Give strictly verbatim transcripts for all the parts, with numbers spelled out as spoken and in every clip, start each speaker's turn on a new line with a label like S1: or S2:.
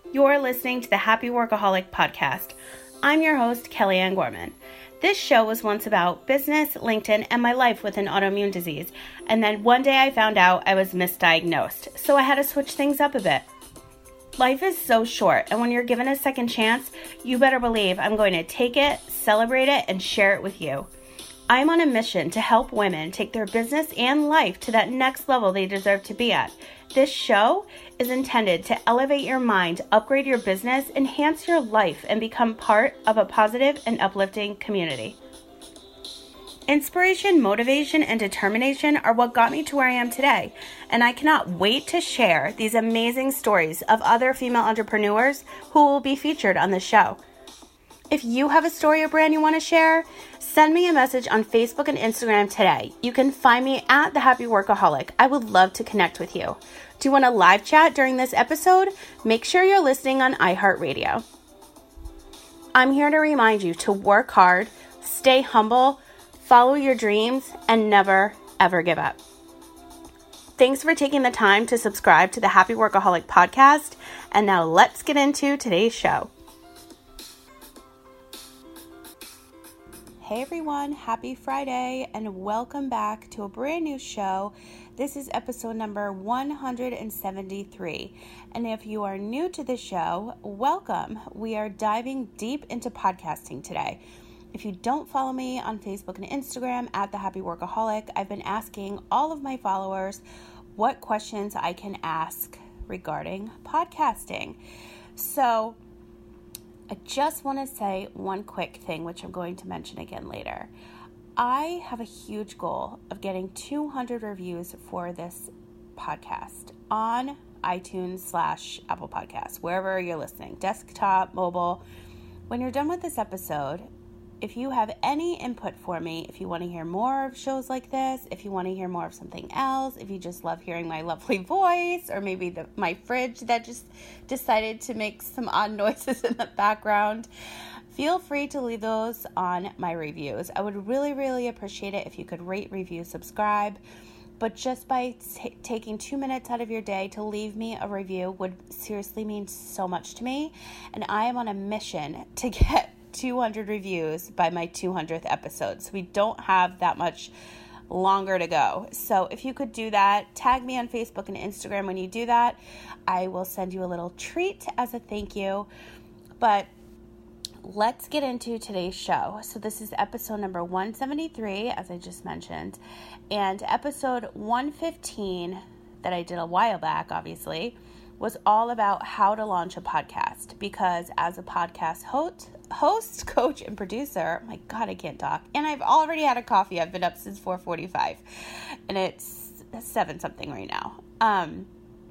S1: You're listening to the Happy Workaholic Podcast. I'm your host, Kellyanne Gorman. This show was once about business, LinkedIn, and my life with an autoimmune disease. And then one day I found out I was misdiagnosed, so I had to switch things up a bit. Life is so short, and when you're given a second chance, you better believe I'm going to take it, celebrate it, and share it with you. I'm on a mission to help women take their business and life to that next level they deserve to be at. This show is intended to elevate your mind, upgrade your business, enhance your life, and become part of a positive and uplifting community. Inspiration, motivation, and determination are what got me to where I am today, and I cannot wait to share these amazing stories of other female entrepreneurs who will be featured on the show. If you have a story or brand you want to share, send me a message on Facebook and Instagram today. You can find me at The Happy Workaholic. I would love to connect with you. Do you want to live chat during this episode? Make sure you're listening on iHeartRadio. I'm here to remind you to work hard, stay humble, follow your dreams, and never, ever give up. Thanks for taking the time to subscribe to the Happy Workaholic Podcast. And now let's get into today's show. Hey everyone, happy Friday and welcome back to a brand new show. This is episode number one hundred seventy-three. And if you are new to the show, welcome. We are diving deep into podcasting today. If you don't follow me on Facebook and Instagram at The Happy Workaholic, I've been asking all of my followers what questions I can ask regarding podcasting. So I just want to say one quick thing, which I'm going to mention again later. I have a huge goal of getting two hundred reviews for this podcast on iTunes slash Apple Podcasts, wherever you're listening, desktop, mobile. When you're done with this episode, if you have any input for me, if you want to hear more of shows like this, if you want to hear more of something else, if you just love hearing my lovely voice, or maybe the, my fridge that just decided to make some odd noises in the background, feel free to leave those on my reviews. I would really, really appreciate it if you could rate, review, subscribe. But just by t- taking two minutes out of your day to leave me a review would seriously mean so much to me. And I am on a mission to get two hundred reviews by my two hundredth episode. So we don't have that much longer to go. So if you could do that, tag me on Facebook and Instagram when you do that. I will send you a little treat as a thank you. But let's get into today's show. So this is episode number one seventy-three, as I just mentioned, and episode one fifteen that I did a while back, obviously, was all about how to launch a podcast. Because as a podcast host, host, coach, and producer, my God, I can't talk. And I've already had a coffee. I've been up since four forty-five, and it's seven something right now. Um,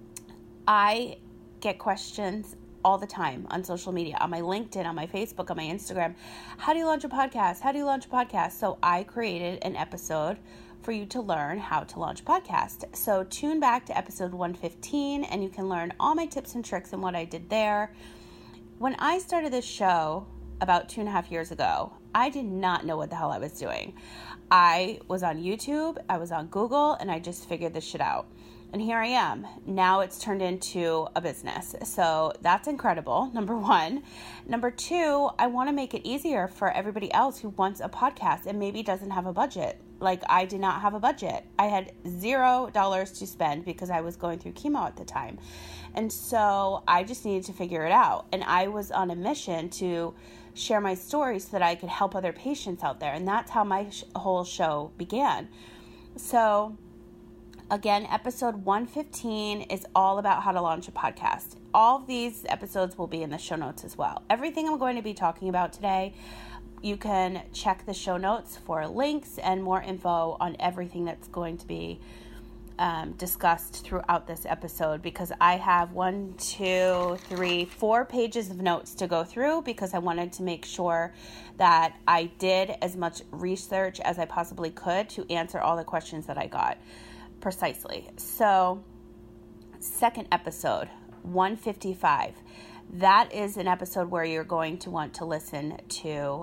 S1: I get questions all the time on social media, on my LinkedIn, on my Facebook, on my Instagram. How do you launch a podcast? How do you launch a podcast? So I created an episode for you to learn how to launch a podcast. So tune back to episode one fifteen and you can learn all my tips and tricks and what I did there. When I started this show about two and a half years ago, I did not know what the hell I was doing. I was on YouTube, I was on Google, and I just figured this shit out. And here I am. Now it's turned into a business. So that's incredible, number one. Number two, I want to make it easier for everybody else who wants a podcast and maybe doesn't have a budget. Like I did not have a budget. I had zero dollars to spend because I was going through chemo at the time. And so I just needed to figure it out. And I was on a mission to share my story so that I could help other patients out there. And that's how my sh- whole show began. So again, episode one fifteen is all about how to launch a podcast. All of these episodes will be in the show notes as well. Everything I'm going to be talking about today, you can check the show notes for links and more info on everything that's going to be um, discussed throughout this episode, because I have one, two, three, four pages of notes to go through because I wanted to make sure that I did as much research as I possibly could to answer all the questions that I got precisely. So, second episode, one fifty-five. That is an episode where you're going to want to listen to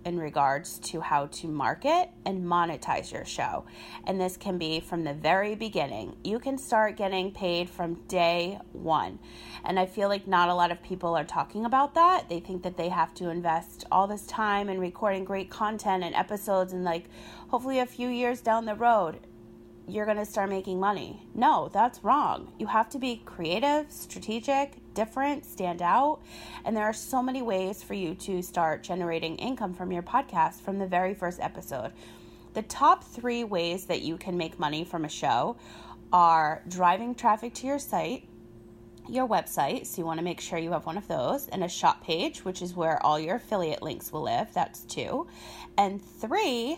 S1: in regards to how to market and monetize your show. And this can be from the very beginning. You can start getting paid from day one. And I feel like not a lot of people are talking about that. They think that they have to invest all this time in recording great content and episodes, and like hopefully a few years down the road, you're going to start making money. No, that's wrong. You have to be creative, strategic, different, stand out. And there are so many ways for you to start generating income from your podcast from the very first episode. The top three ways that you can make money from a show are driving traffic to your site, your website, so you want to make sure you have one of those, and a shop page, which is where all your affiliate links will live. That's two. And three,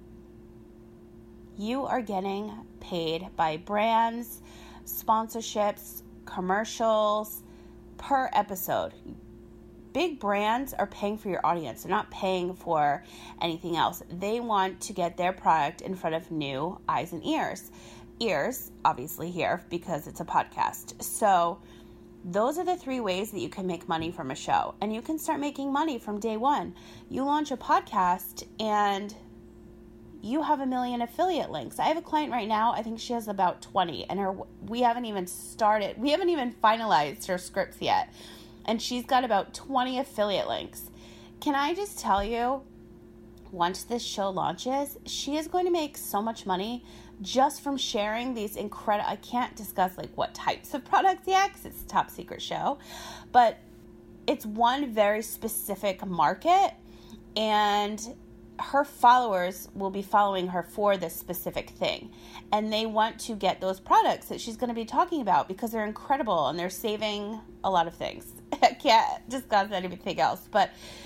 S1: you are getting paid by brands, sponsorships, commercials per episode. Big brands are paying for your audience. They're not paying for anything else. They want to get their product in front of new eyes and ears. Ears, obviously, here because it's a podcast. So those are the three ways that you can make money from a show. And you can start making money from day one. You launch a podcast and you have a million affiliate links. I have a client right now, I think she has about twenty, and her we haven't even started, we haven't even finalized her scripts yet, and she's got about twenty affiliate links. Can I just tell you, once this show launches, she is going to make so much money just from sharing these incredible, I can't discuss like what types of products yet because it's a top secret show, but it's one very specific market, and her followers will be following her for this specific thing. And they want to get those products that she's going to be talking about because they're incredible and they're saving a lot of things. I can't discuss anything else, but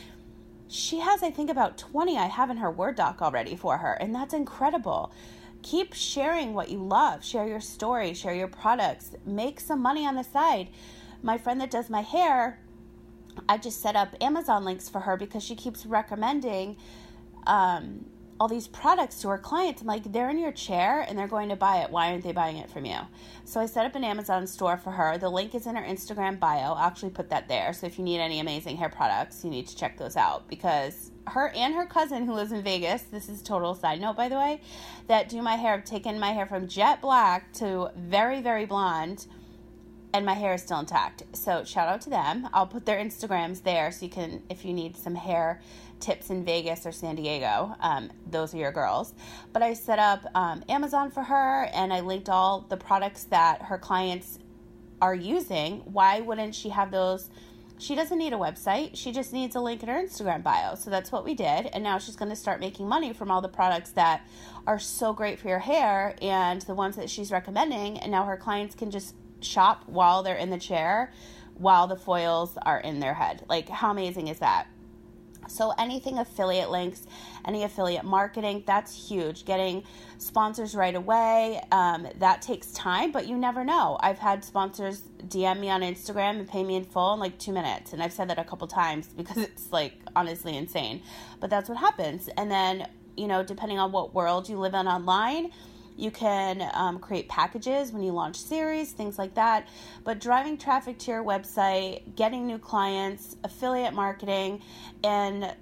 S1: she has, I think, about twenty I have in her Word doc already for her. And that's incredible. Keep sharing what you love. Share your story, share your products, make some money on the side. My friend that does my hair, I just set up Amazon links for her because she keeps recommending Um, all these products to her clients. I'm like, they're in your chair and they're going to buy it. Why aren't they buying it from you? So I set up an Amazon store for her. The link is in her Instagram bio. I'll actually put that there. So if you need any amazing hair products, you need to check those out, because her and her cousin who lives in Vegas, this is total side note, by the way, that do my hair, have taken my hair from jet black to very, very blonde, and my hair is still intact. So shout out to them. I'll put their Instagrams there so you can, if you need some hair tips in Vegas or San Diego, um, those are your girls. But I set up um, Amazon for her, and I linked all the products that her clients are using. Why wouldn't she have those? She doesn't need a website. She just needs a link in her Instagram bio. So that's what we did. And now she's going to start making money from all the products that are so great for your hair and the ones that she's recommending. And now her clients can just shop while they're in the chair, while the foils are in their head. Like, how amazing is that? So anything affiliate links, any affiliate marketing, that's huge. Getting sponsors right away, um, that takes time, but you never know. I've had sponsors D M me on Instagram and pay me in full in like two minutes. And I've said that a couple times because it's like honestly insane. But that's what happens. And then, you know, depending on what world you live in online, you can um, create packages when you launch series, things like that. But driving traffic to your website, getting new clients, affiliate marketing, and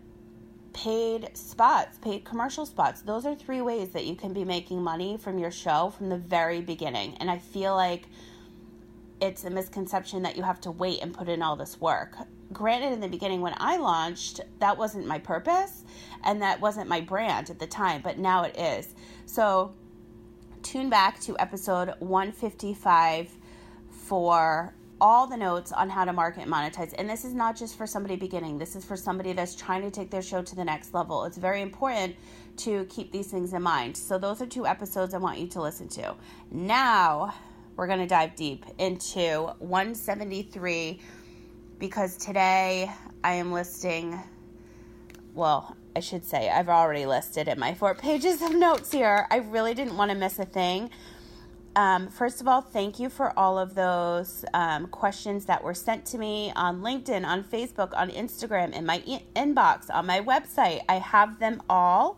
S1: paid spots, paid commercial spots. Those are three ways that you can be making money from your show from the very beginning. And I feel like it's a misconception that you have to wait and put in all this work. Granted, in the beginning when I launched, that wasn't my purpose and that wasn't my brand at the time, but now it is. So tune back to episode one fifty-five for all the notes on how to market and monetize. And this is not just for somebody beginning. This is for somebody that's trying to take their show to the next level. It's very important to keep these things in mind. So those are two episodes I want you to listen to. Now we're going to dive deep into one seventy-three, because today I am listing, well, I should say I've already listed in my four pages of notes here. I really didn't want to miss a thing. Um, first of all, thank you for all of those um, questions that were sent to me on LinkedIn, on Facebook, on Instagram, in my e- inbox, on my website. I have them all.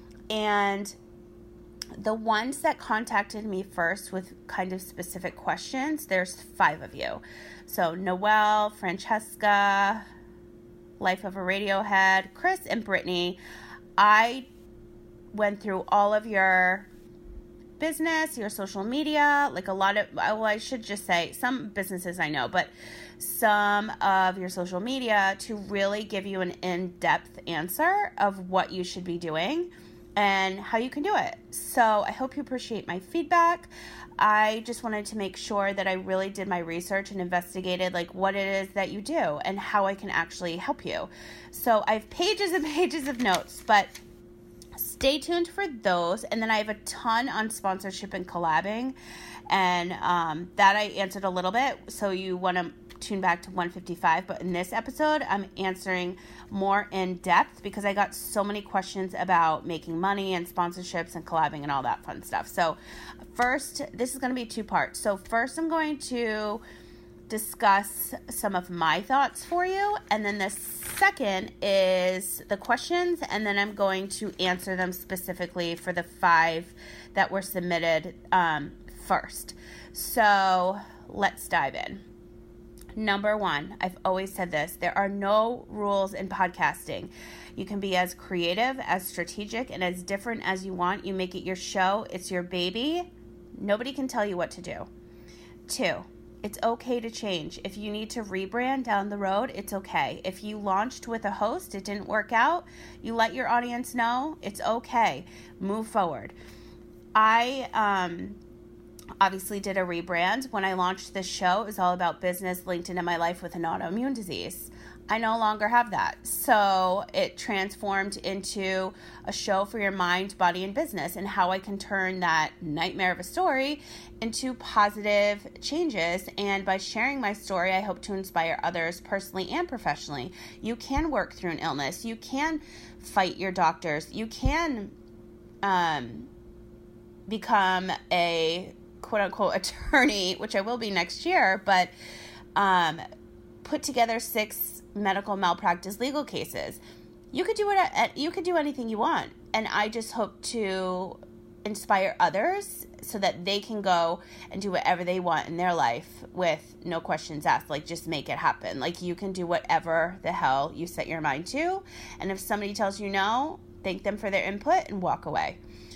S1: And the ones that contacted me first with kind of specific questions, there's five of you. So Noelle, Francesca, Life of a Radiohead, Chris and Brittany, I went through all of your business, your social media, like a lot of, well, I should just say some businesses I know, but some of your social media to really give you an in-depth answer of what you should be doing and how you can do it. So I hope you appreciate my feedback. I just wanted to make sure that I really did my research and investigated like what it is that you do and how I can actually help you. So I have pages and pages of notes, but stay tuned for those. And then I have a ton on sponsorship and collabing, and um, that I answered a little bit. So you want to tune back to one fifty-five. But in this episode, I'm answering more in depth because I got so many questions about making money and sponsorships and collabing and all that fun stuff. So first, this is going to be two parts. So first, I'm going to discuss some of my thoughts for you, and then the second is the questions, and then I'm going to answer them specifically for the five that were submitted um, first. So let's dive in. Number one, I've always said this, there are no rules in podcasting. You can be as creative, as strategic, and as different as you want. You make it your show. It's your baby. Nobody can tell you what to do. Two, it's okay to change. If you need to rebrand down the road, it's okay. If you launched with a host, it didn't work out, you let your audience know, it's okay. Move forward. I um, obviously did a rebrand. When I launched this show, it was all about business linked into my life with an autoimmune disease. I no longer have that. So it transformed into a show for your mind, body, and business, and how I can turn that nightmare of a story into positive changes. And by sharing my story, I hope to inspire others personally and professionally. You can work through an illness. You can fight your doctors. You can um, become a quote-unquote attorney, which I will be next year, but um, put together six medical malpractice legal cases. You could do it. You could do anything you want, and I just hope to inspire others so that they can go and do whatever they want in their life with no questions asked. Like, just make it happen. Like, you can do whatever the hell you set your mind to, and if somebody tells you no, thank them for their input and walk away.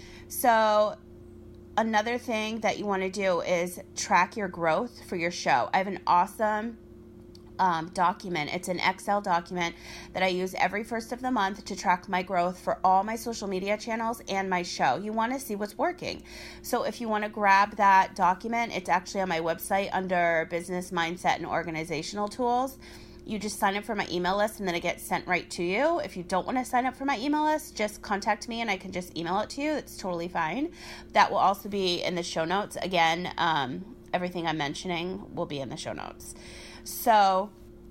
S1: So another thing that you want to do is track your growth for your show. I have an awesome Um, document. It's an Excel document that I use every first of the month to track my growth for all my social media channels and my show. You want to see what's working. So if you want to grab that document, it's actually on my website under Business Mindset and Organizational Tools. You just sign up for my email list and then it gets sent right to you. If you don't want to sign up for my email list, just contact me and I can just email it to you. It's totally fine. That will also be in the show notes. Again, um, everything I'm mentioning will be in the show notes. So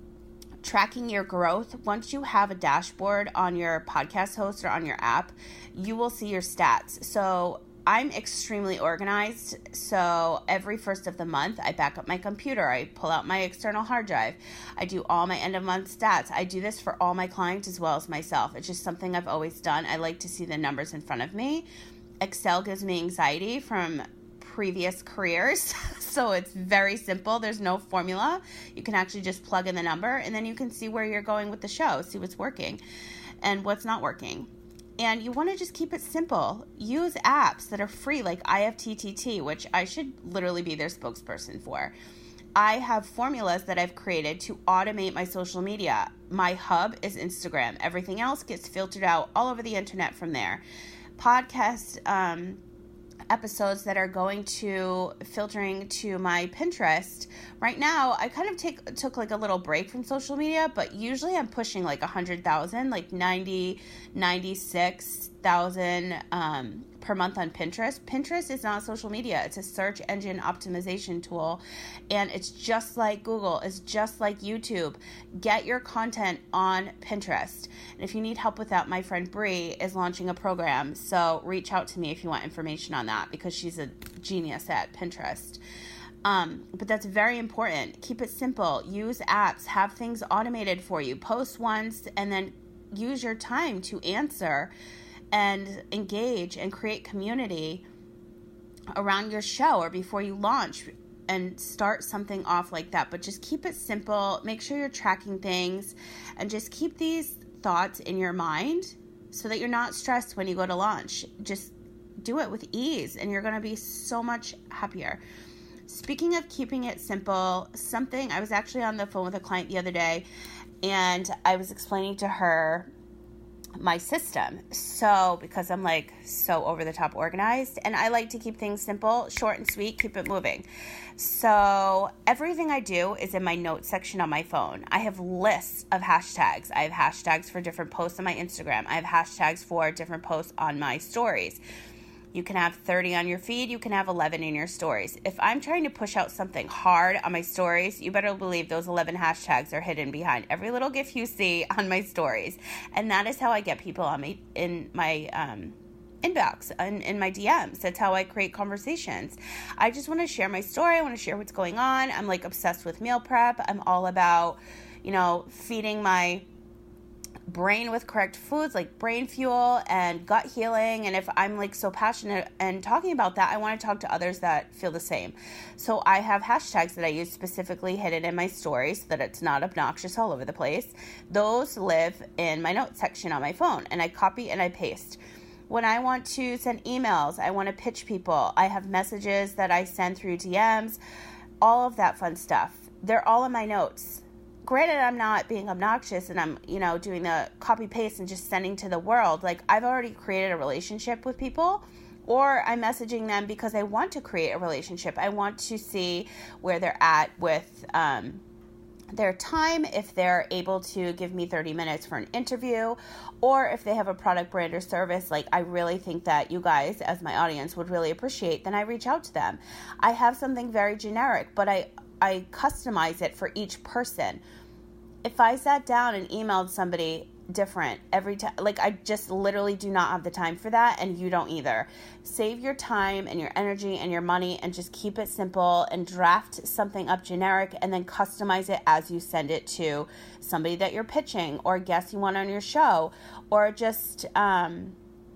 S1: tracking your growth, once you have a dashboard on your podcast host or on your app, you will see your stats. So I'm extremely organized. So every first of the month, I back up my computer. I pull out my external hard drive. I do all my end of month stats. I do this for all my clients as well as myself. It's just something I've always done. I like to see the numbers in front of me. Excel gives me anxiety from previous careers. So it's very simple. There's no formula. You can actually just plug in the number and then you can see where you're going with the show, see what's working and what's not working. And you want to just keep it simple. Use apps that are free like I F T T T, which I should literally be their spokesperson for. I have formulas that I've created to automate my social media. My hub is Instagram. Everything else gets filtered out all over the internet from there. Podcast um episodes that are going to filtering to my Pinterest. Right now, I kind of take took like a little break from social media, but usually I'm pushing like one hundred thousand, like ninety, ninety-six thousand um, per month on Pinterest. Pinterest is not social media. It's a search engine optimization tool, and it's just like Google. It's just like YouTube. Get your content on Pinterest. And if you need help with that, my friend Bree is launching a program, so reach out to me if you want information on that because she's a genius at Pinterest. Um, but that's very important. Keep it simple. Use apps. Have things automated for you. Post once and then use your time to answer and engage and create community around your show or before you launch. and start something off like that. But just keep it simple. Make sure you're tracking things and just keep these thoughts in your mind so that you're not stressed when you go to launch. Just do it with ease and you're going to be so much happier. Speaking of keeping it simple, something, I was actually on the phone with a client the other day and I was explaining to her my system. So, because I'm like so over the top organized and I like to keep things simple, short and sweet, keep it moving. So everything I do is in my notes section on my phone. I have lists of hashtags. I have hashtags for different posts on my Instagram. I have hashtags for different posts on my stories. You can have thirty on your feed. You can have eleven in your stories. If I'm trying to push out something hard on my stories, you better believe those eleven hashtags are hidden behind every little GIF you see on my stories. And that is how I get people on my, in my um, inbox, in, in my D Ms. That's how I create conversations. I just want to share my story. I want to share what's going on. I'm like obsessed with meal prep. I'm all about, you know, feeding my brain with correct foods like brain fuel and gut healing. And if I'm like so passionate and talking about that, I want to talk to others that feel the same. So I have hashtags that I use specifically hidden in my stories so that it's not obnoxious all over the place. Those live in my notes section on my phone and I copy and I paste. When I want to send emails, I want to pitch people, I have messages that I send through D Ms, all of that fun stuff. They're all in my notes. Granted, I'm not being obnoxious and I'm, you know, doing the copy paste and just sending to the world. Like I've already created a relationship with people, or I'm messaging them because I want to create a relationship. I want to see where they're at with um, their time, if they're able to give me thirty minutes for an interview, or if they have a product, brand, or service like I really think that you guys as my audience would really appreciate, then I reach out to them. I have something very generic, but I I customize it for each person. If I sat down and emailed somebody different every time, like I just literally do not have the time for that, and you don't either. Save your time and your energy and your money and just keep it simple and draft something up generic and then customize it as you send it to somebody that you're pitching or guests you want on your show or just um,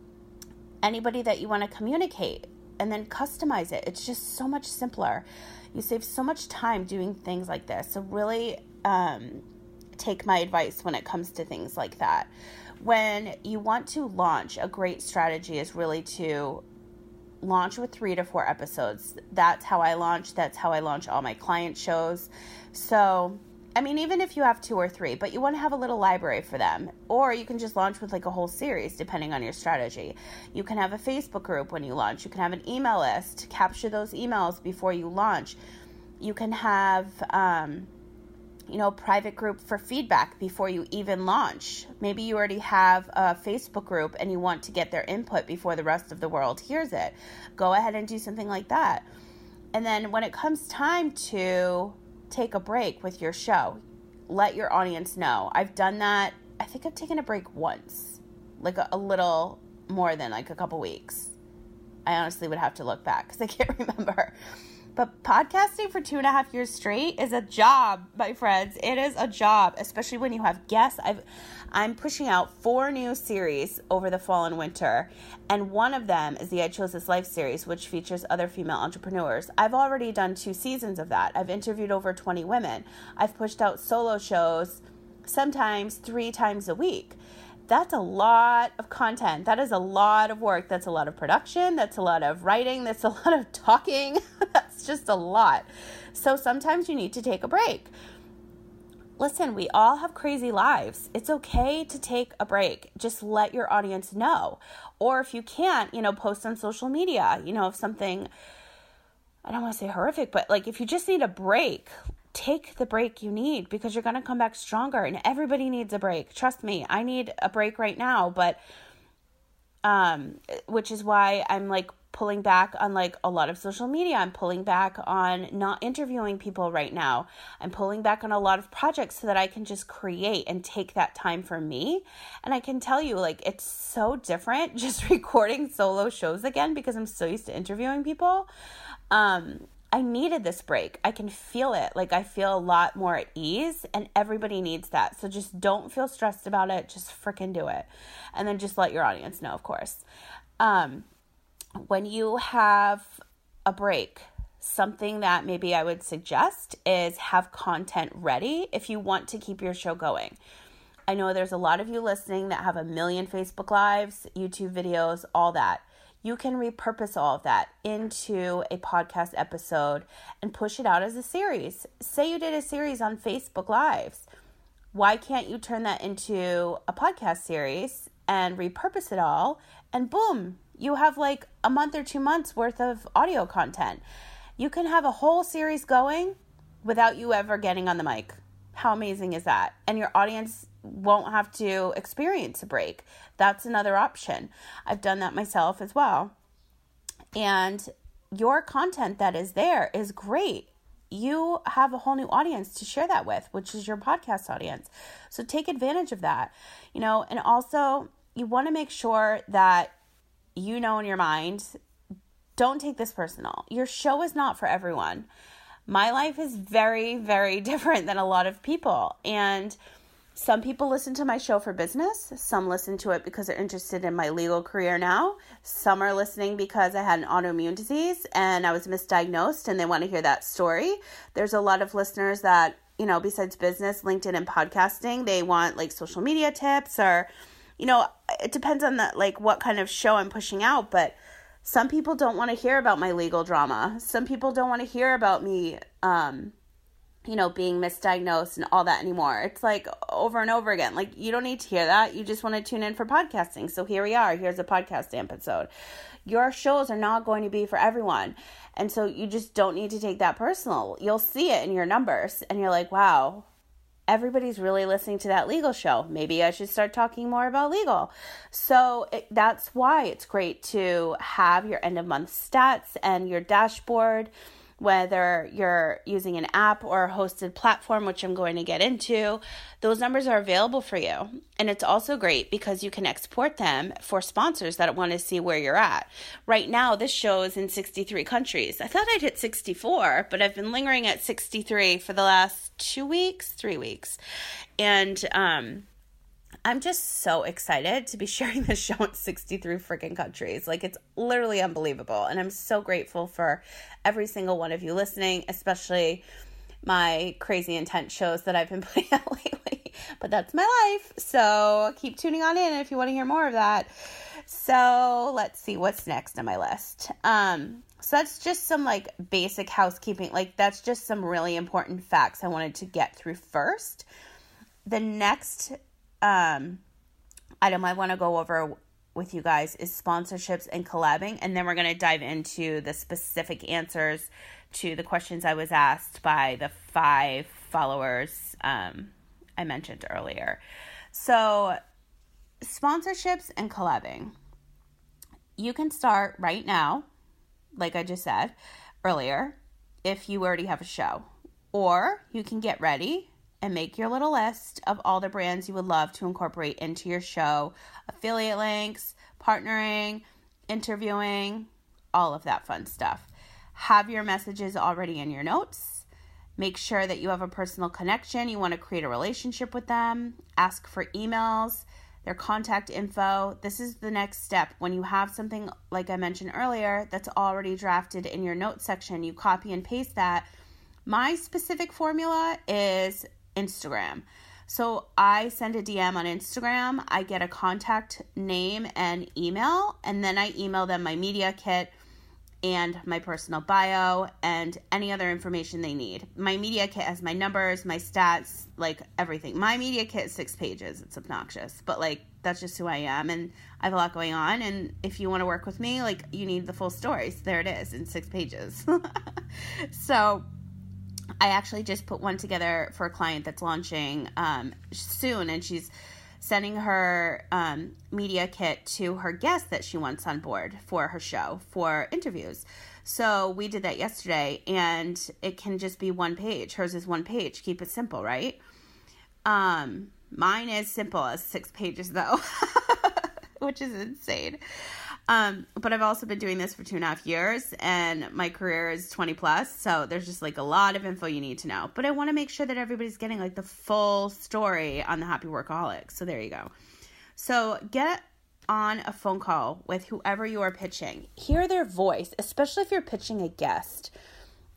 S1: anybody that you want to communicate, and then customize it. It's just so much simpler. You save so much time doing things like this. So really um, take my advice when it comes to things like that. When you want to launch, a great strategy is really to launch with three to four episodes. That's how I launch. That's how I launch all my client shows. So, I mean, even if you have two or three, but you want to have a little library for them, or you can just launch with like a whole series depending on your strategy. You can have a Facebook group when you launch. You can have an email list, capture those emails before you launch. You can have, um, you know, a private group for feedback before you even launch. Maybe you already have a Facebook group and you want to get their input before the rest of the world hears it. Go ahead and do something like that. And then when it comes time to take a break with your show, let your audience know. I've done that. I think I've taken a break once, like a, a little more than like a couple weeks. I honestly would have to look back because I can't remember. But podcasting for two and a half years straight is a job, my friends. It is a job, especially when you have guests. I've, I'm pushing out four new series over the fall and winter, and one of them is the I Chose This Life series, which features other female entrepreneurs. I've already done two seasons of that. I've interviewed over twenty women. I've pushed out solo shows sometimes three times a week. That's a lot of content. That is a lot of work. That's a lot of production. That's a lot of writing. That's a lot of talking. That's just a lot. So sometimes you need to take a break. Listen, we all have crazy lives. It's okay to take a break. Just let your audience know. Or if you can't, you know, post on social media. You know, if something, I don't want to say horrific, but like if you just need a break, take the break you need because you're going to come back stronger, and everybody needs a break. Trust me, I need a break right now, but um, which is why I'm like pulling back on like a lot of social media. I'm pulling back on not interviewing people right now. I'm pulling back on a lot of projects so that I can just create and take that time for me. And I can tell you, like, it's so different just recording solo shows again because I'm so used to interviewing people. Um, I needed this break. I can feel it. Like I feel a lot more at ease, and everybody needs that. So just don't feel stressed about it. Just freaking do it. And then just let your audience know, of course. Um, when you have a break, something that maybe I would suggest is have content ready if you want to keep your show going. I know there's a lot of you listening that have a million Facebook Lives, YouTube videos, all that. You can repurpose all of that into a podcast episode and push it out as a series. Say you did a series on Facebook Lives. Why can't you turn that into a podcast series and repurpose it all? And boom, you have like a month or two months worth of audio content. You can have a whole series going without you ever getting on the mic. How amazing is that? And your audience won't have to experience a break. That's another option. I've done that myself as well. And your content that is there is great. You have a whole new audience to share that with, which is your podcast audience. So take advantage of that, you know, and also you want to make sure that you know in your mind, don't take this personal. Your show is not for everyone. My life is very, very different than a lot of people. And some people listen to my show for business. Some listen to it because they're interested in my legal career now. Some are listening because I had an autoimmune disease and I was misdiagnosed and they want to hear that story. There's a lot of listeners that, you know, besides business, LinkedIn and podcasting, they want like social media tips or, you know, it depends on the, like what kind of show I'm pushing out. But some people don't want to hear about my legal drama. Some people don't want to hear about me, um, you know, being misdiagnosed and all that anymore. It's like over and over again. Like, you don't need to hear that. You just want to tune in for podcasting. So here we are. Here's a podcast episode. Your shows are not going to be for everyone. And so you just don't need to take that personal. You'll see it in your numbers and you're like, wow, everybody's really listening to that legal show. Maybe I should start talking more about legal. So it, that's why it's great to have your end of month stats and your dashboard, whether you're using an app or a hosted platform, which I'm going to get into. Those numbers are available for you. And it's also great because you can export them for sponsors that want to see where you're at. Right now, this show is in sixty-three countries. I thought I'd hit sixty-four, but I've been lingering at sixty-three for the last two weeks, three weeks. And um, I'm just so excited to be sharing this show in sixty-three freaking countries. Like, it's literally unbelievable. And I'm so grateful for every single one of you listening, especially my crazy intense shows that I've been putting out lately. But that's my life. So keep tuning on in if you want to hear more of that. So let's see what's next on my list. Um, so that's just some like basic housekeeping. Like, that's just some really important facts I wanted to get through first. The next um, item I want to go over with you guys is sponsorships and collabing. And then we're going to dive into the specific answers to the questions I was asked by the five followers um, I mentioned earlier. So sponsorships and collabing. You can start right now, like I just said earlier, if you already have a show. Or you can get ready and make your little list of all the brands you would love to incorporate into your show. Affiliate links, partnering, interviewing, all of that fun stuff. Have your messages already in your notes. Make sure that you have a personal connection. You want to create a relationship with them. Ask for emails, their contact info. This is the next step. When you have something, like I mentioned earlier, that's already drafted in your notes section, you copy and paste that. My specific formula is Instagram. So I send a D M on Instagram. I get a contact name and email, and then I email them my media kit and my personal bio and any other information they need. My media kit has my numbers, my stats, like everything. My media kit is six pages. It's obnoxious, but like that's just who I am, and I have a lot going on. And if you want to work with me, like you need the full story. So there it is in six pages. So I actually just put one together for a client that's launching um, soon, and she's sending her um, media kit to her guest that she wants on board for her show for interviews. So we did that yesterday, and it can just be one page. Hers is one page. Keep it simple, right? Um, mine is simple as six pages, though, which is insane. Um, but I've also been doing this for two and a half years, and my career is twenty plus. So there's just like a lot of info you need to know, but I want to make sure that everybody's getting like the full story on the Happy Workaholic. So there you go. So get on a phone call with whoever you are pitching. Hear their voice, especially if you're pitching a guest.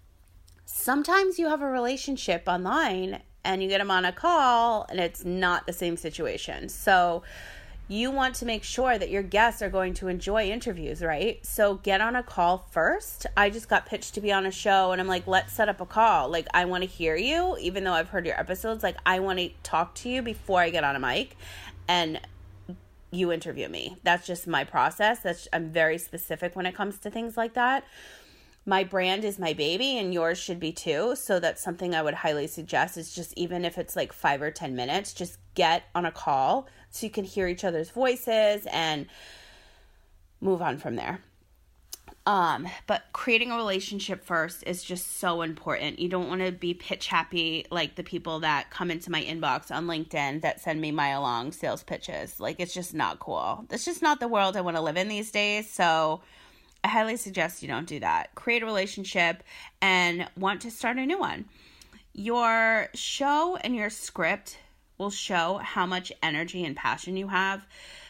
S1: sometimes you have a relationship online and you get them on a call and it's not the same situation. So you want to make sure that your guests are going to enjoy interviews, right? So get on a call first. I just got pitched to be on a show and I'm like, let's set up a call. Like, I want to hear you, even though I've heard your episodes. Like, I want to talk to you before I get on a mic and you interview me. That's just my process. That's I'm very specific when it comes to things like that. My brand is my baby and yours should be too. So that's something I would highly suggest is just, even if it's like five or ten minutes, just get on a call so you can hear each other's voices and move on from there. Um, but creating a relationship first is just so important. You don't want to be pitch happy like the people that come into my inbox on LinkedIn that send me mile long sales pitches. Like, it's just not cool. It's just not the world I want to live in these days. So I highly suggest you don't do that. Create a relationship and want to start a new one. Your show and your script will show how much energy and passion you have.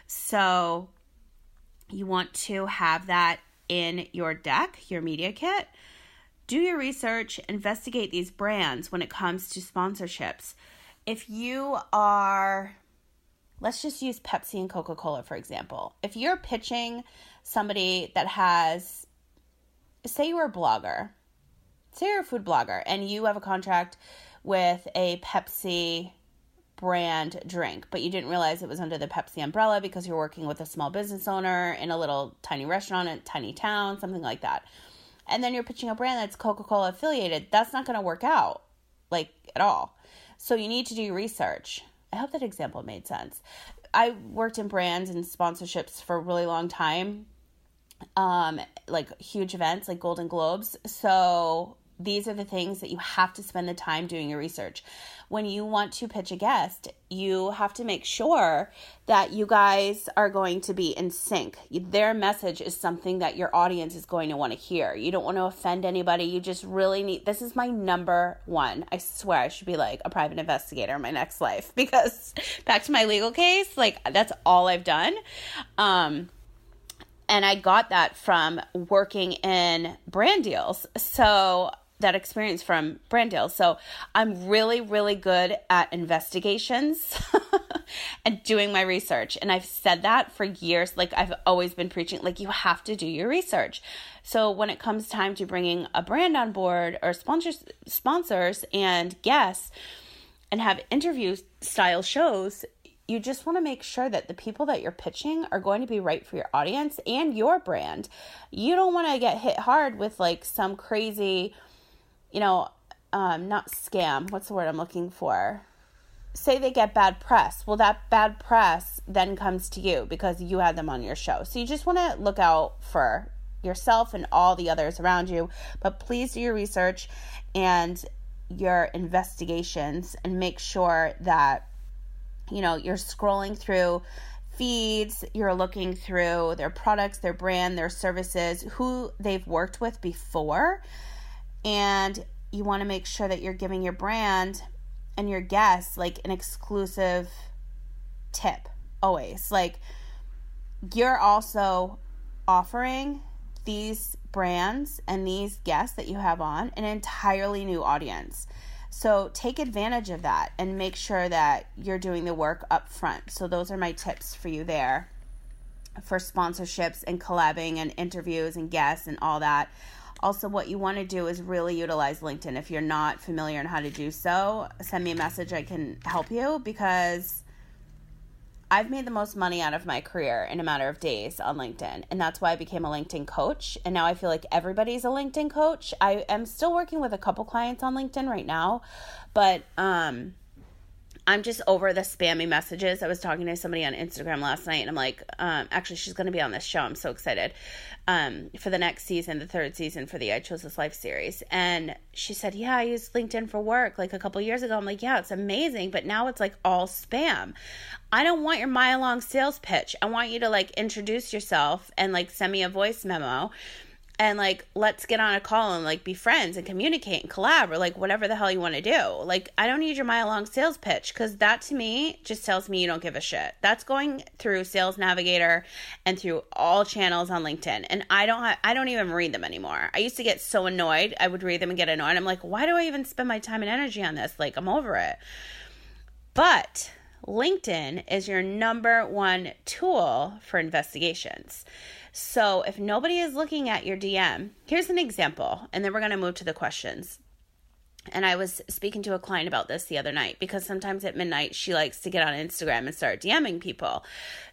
S1: So you want to have that in your deck, your media kit. Do your research, investigate these brands when it comes to sponsorships. If you are, let's just use Pepsi and Coca-Cola, for example. If you're pitching somebody that has, say you're a blogger, say you're a food blogger, and you have a contract with a Pepsi brand drink, but you didn't realize it was under the Pepsi umbrella because you're working with a small business owner in a little tiny restaurant in a tiny town, something like that. And then you're pitching a brand that's Coca-Cola affiliated. That's not going to work out, like, at all. So you need to do your research. I hope that example made sense. I worked in brands and sponsorships for a really long time, um, like huge events like Golden Globes. So these are the things that you have to spend the time doing your research. When you want to pitch a guest, you have to make sure that you guys are going to be in sync. Their message is something that your audience is going to want to hear. You don't want to offend anybody. You just really need, this is my number one. I swear I should be like a private investigator in my next life, because back to my legal case, like, that's all I've done. Um, and I got that from working in brand deals. So that experience from brand deals. So I'm really, really good at investigations and doing my research. And I've said that for years. Like, I've always been preaching, like, you have to do your research. So when it comes time to bringing a brand on board or sponsors, sponsors and guests and have interview style shows, you just want to make sure that the people that you're pitching are going to be right for your audience and your brand. You don't want to get hit hard with like some crazy, you know, um, not scam. What's the word I'm looking for? Say they get bad press. Well, that bad press then comes to you because you had them on your show. So you just want to look out for yourself and all the others around you. But please do your research and your investigations and make sure that, you know, you're scrolling through feeds, you're looking through their products, their brand, their services, who they've worked with before. And you want to make sure that you're giving your brand and your guests like an exclusive tip always. Like, you're also offering these brands and these guests that you have on an entirely new audience. So take advantage of that and make sure that you're doing the work up front. So those are my tips for you there for sponsorships and collabing and interviews and guests and all that. Also, what you want to do is really utilize LinkedIn. If you're not familiar on how to do so, send me a message. I can help you, because I've made the most money out of my career in a matter of days on LinkedIn. And that's why I became a LinkedIn coach. And now I feel like everybody's a LinkedIn coach. I am still working with a couple clients on LinkedIn right now, but um, I'm just over the spammy messages. I was talking to somebody on Instagram last night, and I'm like, um, actually, she's going to be on this show. I'm so excited um, for the next season, the third season for the I Chose This Life series. And she said, yeah, I used LinkedIn for work like a couple years ago. I'm like, yeah, it's amazing. But now it's like all spam. I don't want your mile long sales pitch. I want you to like introduce yourself and like send me a voice memo. and like, let's get on a call and like be friends and communicate and collab or like whatever the hell you want to do. Like, I don't need your mile long sales pitch, because that to me just tells me you don't give a shit. That's going through Sales Navigator and through all channels on LinkedIn. And I don't have, I don't even read them anymore. I used to get so annoyed. I would read them and get annoyed. I'm like, why do I even spend my time and energy on this? Like, I'm over it. But LinkedIn is your number one tool for investigations. So if nobody is looking at your D M, here's an example, and then we're going to move to the questions. And I was speaking to a client about this the other night, because sometimes at midnight she likes to get on Instagram and start DMing people.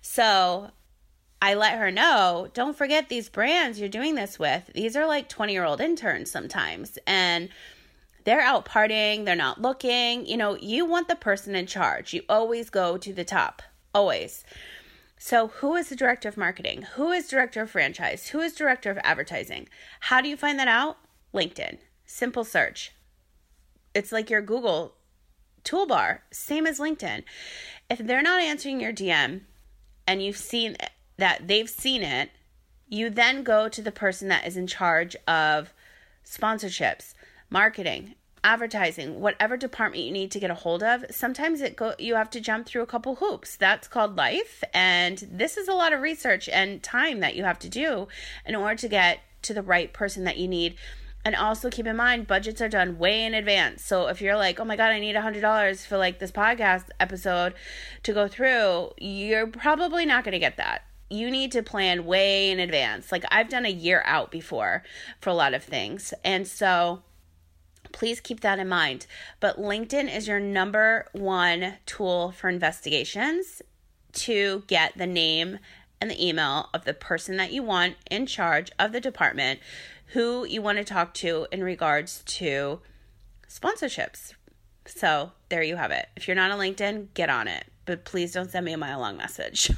S1: So I let her know, don't forget these brands you're doing this with. These are like twenty-year-old interns sometimes, and they're out partying, they're not looking. You know, you want the person in charge. You always go to the top, always. So who is the director of marketing? Who is director of franchise? Who is director of advertising? How do you find that out? LinkedIn. Simple search. It's like your Google toolbar, same as LinkedIn. If they're not answering your D M and you've seen that they've seen it, you then go to the person that is in charge of sponsorships, marketing, advertising, whatever department you need to get a hold of. Sometimes it go you have to jump through a couple hoops. That's called life. And this is a lot of research and time that you have to do in order to get to the right person that you need. And also keep in mind, budgets are done way in advance. So if you're like, oh my God, I need one hundred dollars for like this podcast episode to go through, you're probably not going to get that. You need to plan way in advance. Like, I've done a year out before for a lot of things. And so please keep that in mind. But LinkedIn is your number one tool for investigations to get the name and the email of the person that you want in charge of the department, who you want to talk to in regards to sponsorships. So there you have it. If you're not on LinkedIn, get on it. But please don't send me a mile long message.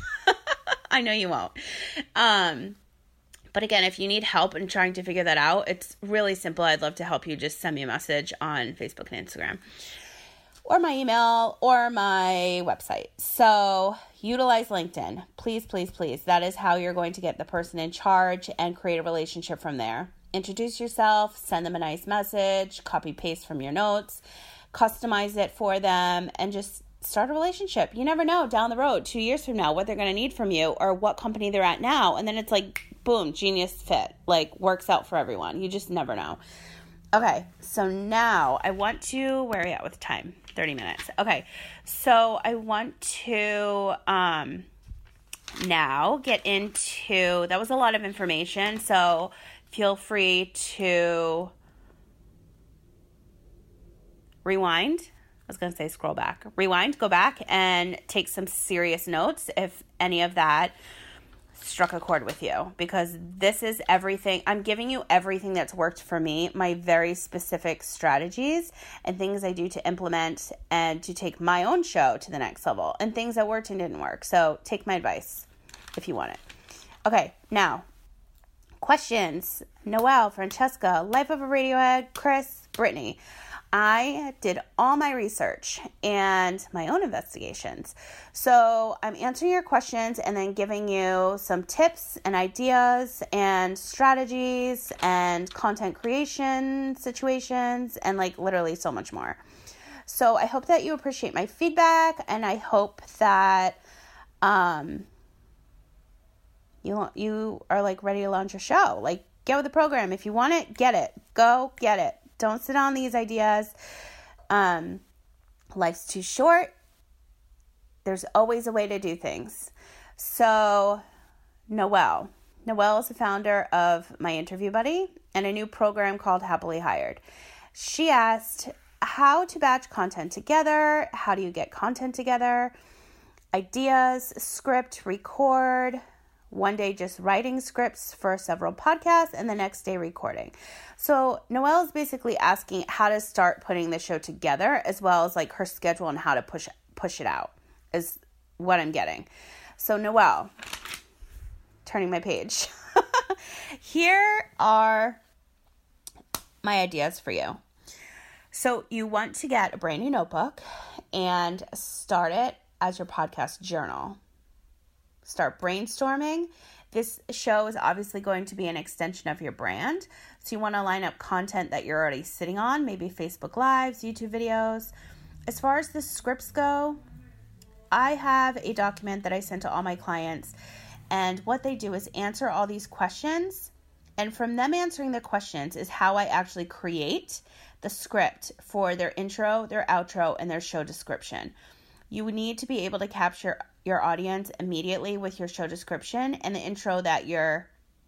S1: I know you won't. Um, But again, if you need help in trying to figure that out, it's really simple. I'd love to help you. Just send me a message on Facebook and Instagram, or my email, or my website. So utilize LinkedIn. Please, please, please. That is how you're going to get the person in charge and create a relationship from there. Introduce yourself, send them a nice message, copy paste from your notes, customize it for them, and just start a relationship. You never know down the road, two years from now, what they're going to need from you or what company they're at now. And then it's like, boom, genius fit, like works out for everyone. You just never know. Okay, so now I want to, where are we at with time? thirty minutes. Okay, so I want to um, now get into, that was a lot of information, so feel free to rewind. I was going to say scroll back. Rewind, go back, and take some serious notes if any of that struck a chord with you, because this is everything. I'm giving you everything that's worked for me, my very specific strategies and things I do to implement and to take my own show to the next level, and things that worked and didn't work. So take my advice if you want it. Okay, now, questions. Noelle, Francesca, Life of a Radiohead, Chris, Brittany. I did all my research and my own investigations. So I'm answering your questions and then giving you some tips and ideas and strategies and content creation situations and like literally so much more. So I hope that you appreciate my feedback, and I hope that um, you you are like ready to launch your show. Like, get with the program. If you want it, get it. Go get it. Don't sit on these ideas. Um, life's too short. There's always a way to do things. So, Noelle. Noelle is the founder of My Interview Buddy and a new program called Happily Hired. She asked how to batch content together. How do you get content together? Ideas, script, record. One day just writing scripts for several podcasts, and the next day recording. So Noelle is basically asking how to start putting the show together, as well as like her schedule and how to push push it out is what I'm getting. So Noelle, turning my page. Here are my ideas for you. So you want to get a brand new notebook and start it as your podcast journal. Start brainstorming This show is obviously going to be an extension of your brand. So you want to line up content that you're already sitting on, maybe Facebook Lives, YouTube videos. As far as the scripts go, I have a document that I send to all my clients, and what they do is answer all these questions, and from them answering the questions is how I actually create the script for their intro, their outro, and their show description. You need to be able to capture your audience immediately with your show description and the intro that you're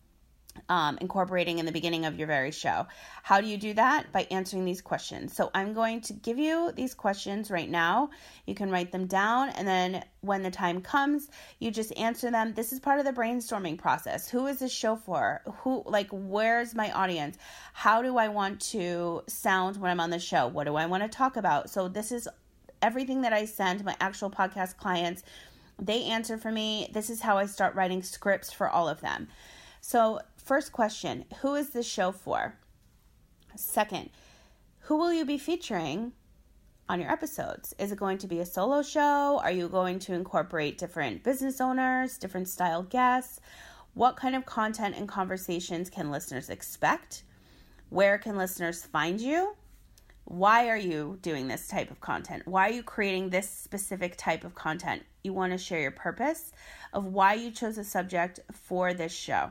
S1: um, incorporating in the beginning of your very show. How do you do that? By answering these questions. So I'm going to give you these questions right now. You can write them down, and then when the time comes, you just answer them. This is part of the brainstorming process. Who is this show for? Who, like, where's my audience? How do I want to sound when I'm on the show? What do I want to talk about? So this is everything that I send my actual podcast clients. They answer for me. This is how I start writing scripts for all of them. So first question, who is this show for? Second, who will you be featuring on your episodes? Is it going to be a solo show? Are you going to incorporate different business owners, different style guests? What kind of content and conversations can listeners expect? Where can listeners find you? Why are you doing this type of content? Why are you creating this specific type of content? You want to share your purpose of why you chose a subject for this show.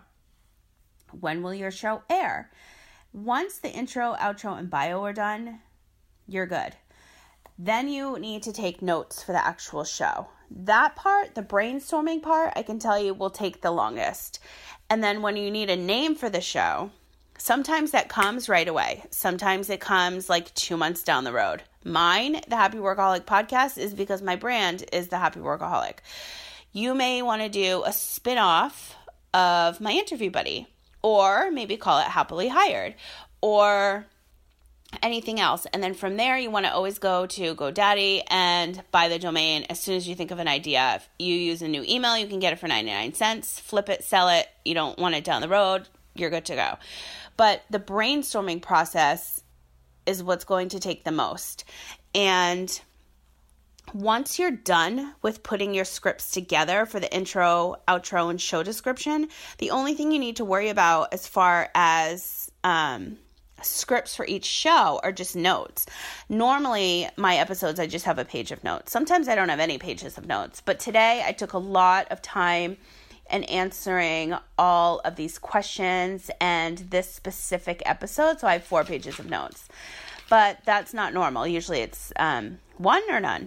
S1: When will your show air? Once the intro, outro, and bio are done, you're good. Then you need to take notes for the actual show. That part, the brainstorming part, I can tell you will take the longest. And then when you need a name for the show, sometimes that comes right away. Sometimes it comes like two months down the road. Mine, the Happy Workaholic Podcast, is because my brand is the Happy Workaholic. You may want to do a spin-off of my interview buddy, or maybe call it Happily Hired, or anything else. And then from there, you want to always go to GoDaddy and buy the domain as soon as you think of an idea. If you use a new email, you can get it for ninety-nine cents, flip it, sell it. You don't want it down the road, you're good to go. But the brainstorming process is what's going to take the most. And once you're done with putting your scripts together for the intro, outro, and show description, the only thing you need to worry about as far as um, scripts for each show are just notes. Normally, my episodes, I just have a page of notes. Sometimes I don't have any pages of notes. But today, I took a lot of time in answering all of these questions and this specific episode. So I have four pages of notes. But that's not normal. Usually it's um, one or none.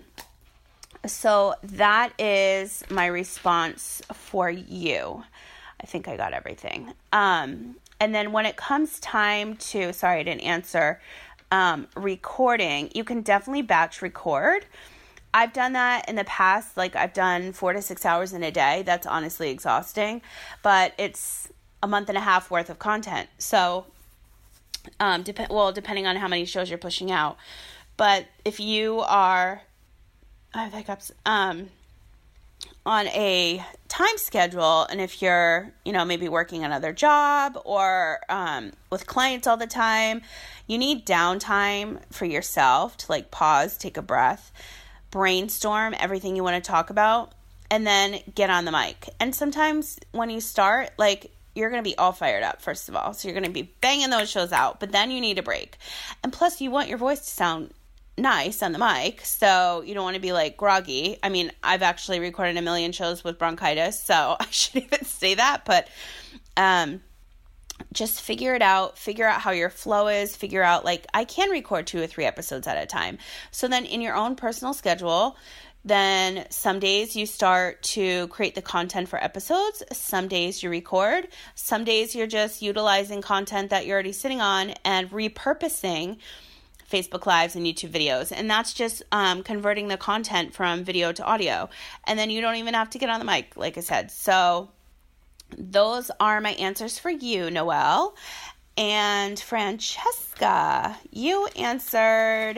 S1: So that is my response for you. I think I got everything. Um, and then when it comes time to, sorry, I didn't answer, um, recording, you can definitely batch record. I've done that in the past. Like I've done four to six hours in a day. That's honestly exhausting, but it's a month and a half worth of content. So, um, dep- well, depending on how many shows you're pushing out. But if you are, I have hiccups, um, on a time schedule, and if you're, you know, maybe working another job or um, with clients all the time, you need downtime for yourself to like pause, take a breath, brainstorm everything you want to talk about, and then get on the mic. And sometimes when you start, like, you're going to be all fired up, first of all. So you're going to be banging those shows out, but then you need a break. And plus, you want your voice to sound nice on the mic, so you don't want to be like groggy. I mean, I've actually recorded a million shows with bronchitis, so I shouldn't even say that, but um, just figure it out, figure out how your flow is, figure out, like, I can record two or three episodes at a time. So then in your own personal schedule, then some days you start to create the content for episodes. Some days you record. Some days you're just utilizing content that you're already sitting on and repurposing Facebook Lives and YouTube videos. And that's just um, converting the content from video to audio. And then you don't even have to get on the mic, like I said. So those are my answers for you, Noelle. And Francesca, you answered,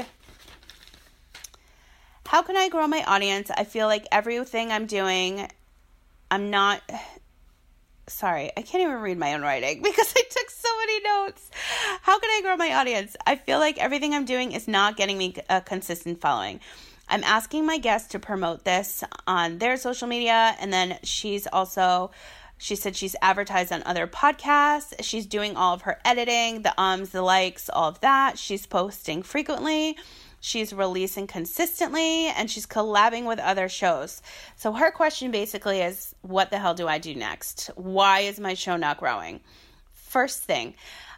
S1: how can I grow my audience? I feel like everything I'm doing, I'm not... Sorry, I can't even read my own writing because I took so many notes. How can I grow my audience? I feel like everything I'm doing is not getting me a consistent following. I'm asking my guests to promote this on their social media, and then she's also She said she's advertised on other podcasts. She's doing all of her editing, the ums, the likes, all of that. She's posting frequently. She's releasing consistently, and she's collabing with other shows. So her question basically is, what the hell do I do next? Why is my show not growing? First thing,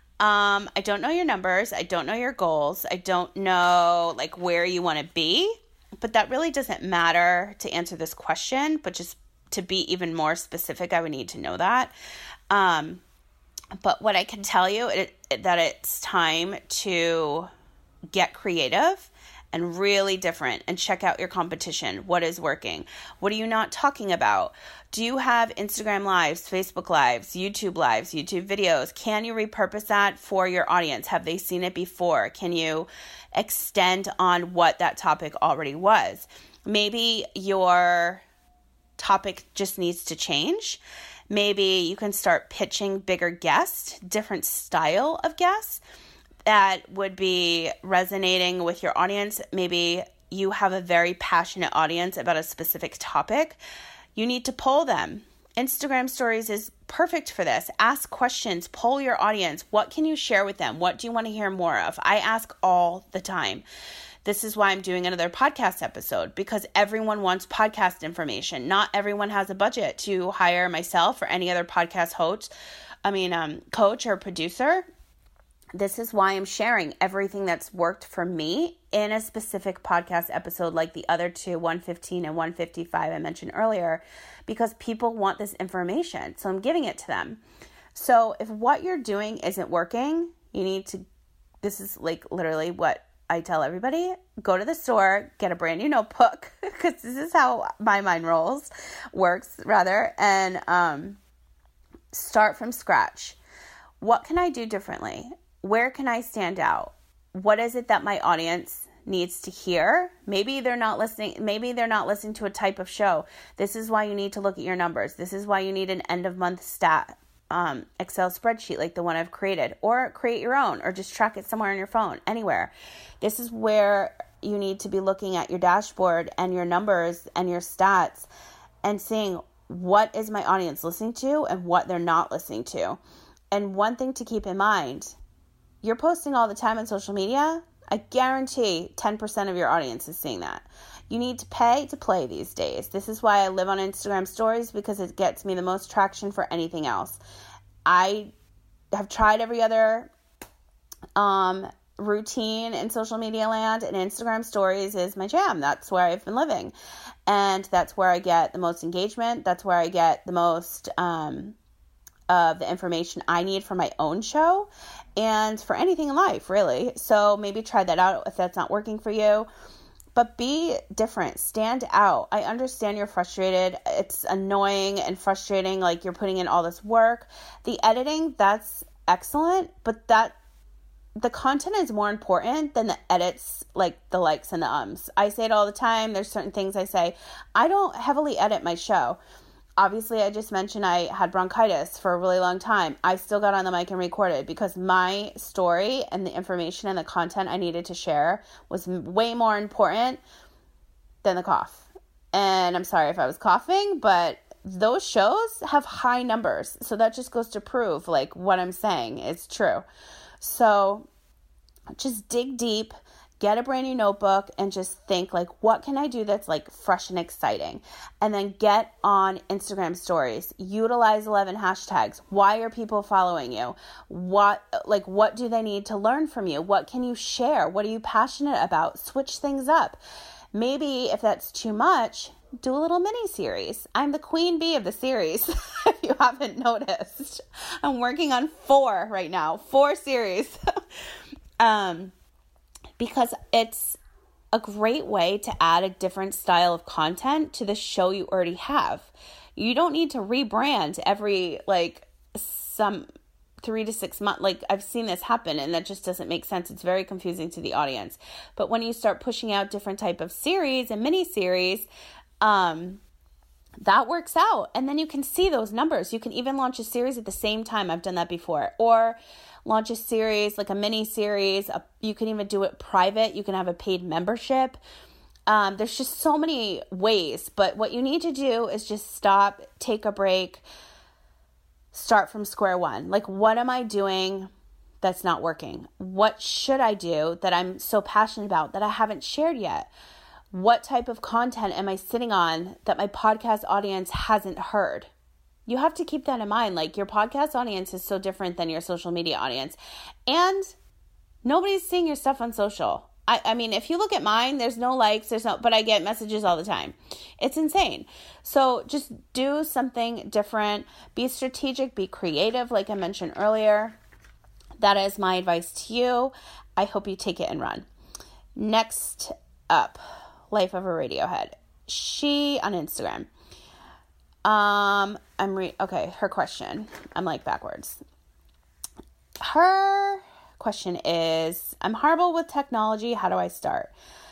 S1: um, I don't know your numbers. I don't know your goals. I don't know like where you want to be, but that really doesn't matter to answer this question, but just to be even more specific, I would need to know that. Um, but what I can tell you is that it's time to get creative and really different and check out your competition. What is working? What are you not talking about? Do you have Instagram lives, Facebook lives, YouTube lives, YouTube videos? Can you repurpose that for your audience? Have they seen it before? Can you extend on what that topic already was? Maybe your topic just needs to change. Maybe you can start pitching bigger guests, different style of guests that would be resonating with your audience. Maybe you have a very passionate audience about a specific topic. You need to poll them. Instagram stories is perfect for this. Ask questions, poll your audience. What can you share with them? What do you want to hear more of? I ask all the time. This is why I'm doing another podcast episode, because everyone wants podcast information. Not everyone has a budget to hire myself or any other podcast host, I mean, um, coach or producer. This is why I'm sharing everything that's worked for me in a specific podcast episode like the other two, one fifteen and one fifty-five I mentioned earlier, because people want this information. So I'm giving it to them. So if what you're doing isn't working, you need to, this is like literally what I tell everybody, go to the store, get a brand new notebook, because this is how my mind rolls, works rather, and um, start from scratch. What can I do differently? Where can I stand out? What is it that my audience needs to hear? Maybe they're not listening. Maybe they're not listening to a type of show. This is why you need to look at your numbers. This is why you need an end of month stat um, Excel spreadsheet like the one I've created, or create your own, or just track it somewhere on your phone, anywhere. This is where you need to be looking at your dashboard and your numbers and your stats and seeing what is my audience listening to and what they're not listening to. And one thing to keep in mind, you're posting all the time on social media. I guarantee ten percent of your audience is seeing that. You need to pay to play these days. This is why I live on Instagram stories, because it gets me the most traction for anything else. I have tried every other um, routine in social media land, and Instagram stories is my jam. That's where I've been living. And that's where I get the most engagement. That's where I get the most um, of the information I need for my own show and for anything in life, really. So maybe try that out if that's not working for you. But be different. Stand out. I understand you're frustrated. It's annoying and frustrating, like you're putting in all this work. The editing, that's excellent, but that the content is more important than the edits, like the likes and the ums. I say it all the time. There's certain things I say. I don't heavily edit my show. Obviously, I just mentioned I had bronchitis for a really long time. I still got on the mic and recorded because my story and the information and the content I needed to share was way more important than the cough. And I'm sorry if I was coughing, but those shows have high numbers. So that just goes to prove like what I'm saying is true. So just dig deep. Get a brand new notebook and just think like, what can I do that's like fresh and exciting? And then get on Instagram stories. Utilize eleven hashtags. Why are people following you? What, like, what do they need to learn from you? What can you share? What are you passionate about? Switch things up. Maybe if that's too much, do a little mini series. I'm the queen bee of the series. If you haven't noticed, I'm working on four right now, four series. um, Because it's a great way to add a different style of content to the show you already have. You don't need to rebrand every, like, some three to six months. Like, I've seen this happen, and that just doesn't make sense. It's very confusing to the audience. But when you start pushing out different type of series and mini-series, um, that works out. And then you can see those numbers. You can even launch a series at the same time. I've done that before. Or launch a series, like a mini series. A, you can even do it private. You can have a paid membership. Um, there's just so many ways. But what you need to do is just stop, take a break, start from square one. Like, what am I doing that's not working? What should I do that I'm so passionate about that I haven't shared yet? What type of content am I sitting on that my podcast audience hasn't heard? You have to keep that in mind. Like, your podcast audience is so different than your social media audience. And nobody's seeing your stuff on social. I, I mean, if you look at mine, there's no likes, there's no, but I get messages all the time. It's insane. So just do something different. Be strategic, be creative, like I mentioned earlier. That is my advice to you. I hope you take it and run. Next up, Life of a Radiohead. She on Instagram. Um, I'm re- okay. Her question. I'm like backwards. Her question is, I'm horrible with technology. How do I start?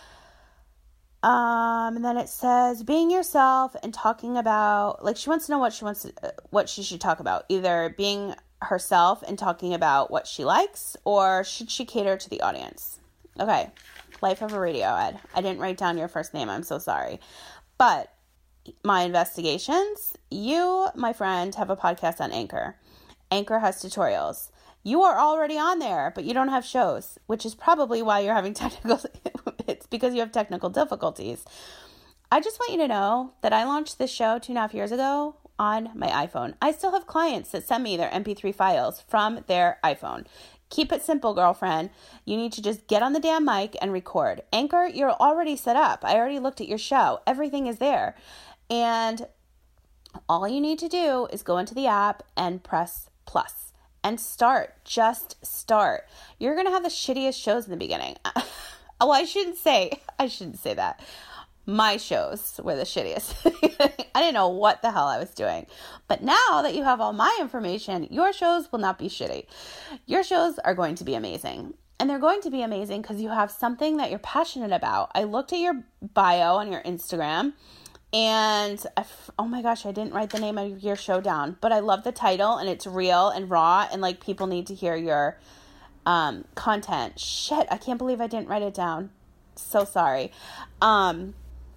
S1: Um, and then it says being yourself and talking about, like, she wants to know what she wants to, uh, what she should talk about. Either being herself and talking about what she likes, or should she cater to the audience? Okay. Life of a Radiohead. I didn't write down your first name. I'm so sorry. But my investigations, you, my friend, have a podcast on Anchor. Anchor has tutorials. You are already on there, but you don't have shows, which is probably why you're having technical, it's because you have technical difficulties. I just want you to know that I launched this show two and a half years ago on my iPhone. I still have clients that send me their M P three files from their iPhone. Keep it simple, girlfriend. You need to just get on the damn mic and record. Anchor, you're already set up. I already looked at your show. Everything is there. And all you need to do is go into the app and press plus and start. Just start. You're going to have the shittiest shows in the beginning. Oh, I shouldn't say, I shouldn't say that. My shows were the shittiest. I didn't know what the hell I was doing. But now that you have all my information, your shows will not be shitty. Your shows are going to be amazing. And they're going to be amazing because you have something that you're passionate about. I looked at your bio on your Instagram, and I, oh my gosh, I didn't write the name of your show down, but I love the title, and it's real and raw, and like people need to hear your um, content. Shit, I can't believe I didn't write it down. So sorry. Um,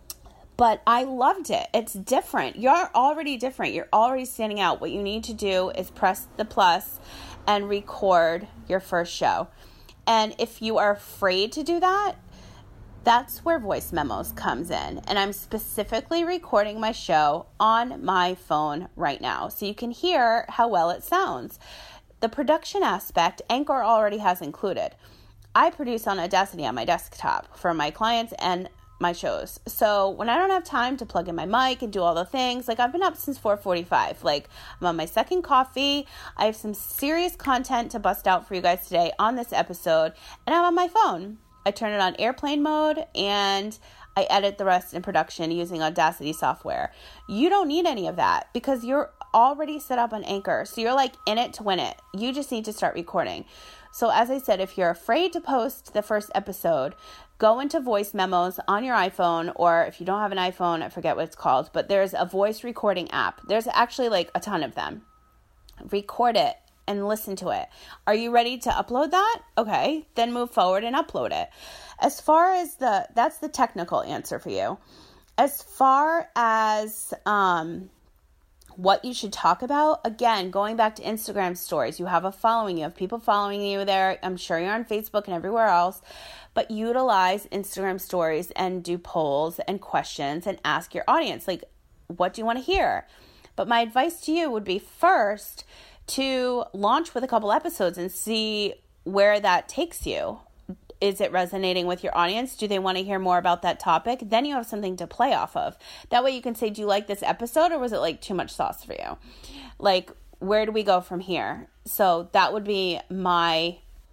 S1: but I loved it. It's different. You're already different. You're already standing out. What you need to do is press the plus and record your first show. And if you are afraid to do that, that's where voice memos comes in. And I'm specifically recording my show on my phone right now, so you can hear how well it sounds. The production aspect, Anchor already has included. I produce on Audacity on my desktop for my clients and my shows. So when I don't have time to plug in my mic and do all the things, like I've been up since four forty-five. Like I'm on my second coffee. I have some serious content to bust out for you guys today on this episode, and I'm on my phone. I turn it on airplane mode and I edit the rest in production using Audacity software. You don't need any of that because you're already set up on Anchor. So you're like in it to win it. You just need to start recording. So as I said, if you're afraid to post the first episode, go into voice memos on your iPhone, or if you don't have an iPhone, I forget what it's called, but there's a voice recording app. There's actually like a ton of them. Record it and listen to it. Are you ready to upload that? Okay, then move forward and upload it. As far as the, that's the technical answer for you. As far as, um, what you should talk about, again, going back to Instagram stories, you have a following, you have people following you there. I'm sure you're on Facebook and everywhere else, but utilize Instagram stories and do polls and questions and ask your audience, like, what do you want to hear? But my advice to you would be first to launch with a couple episodes and see where that takes you. Is it resonating with your audience? Do they want to hear more about that topic? Then you have something to play off of. That way you can say, do you like this episode, or was it like too much sauce for you? Like, where do we go from here? So that would be my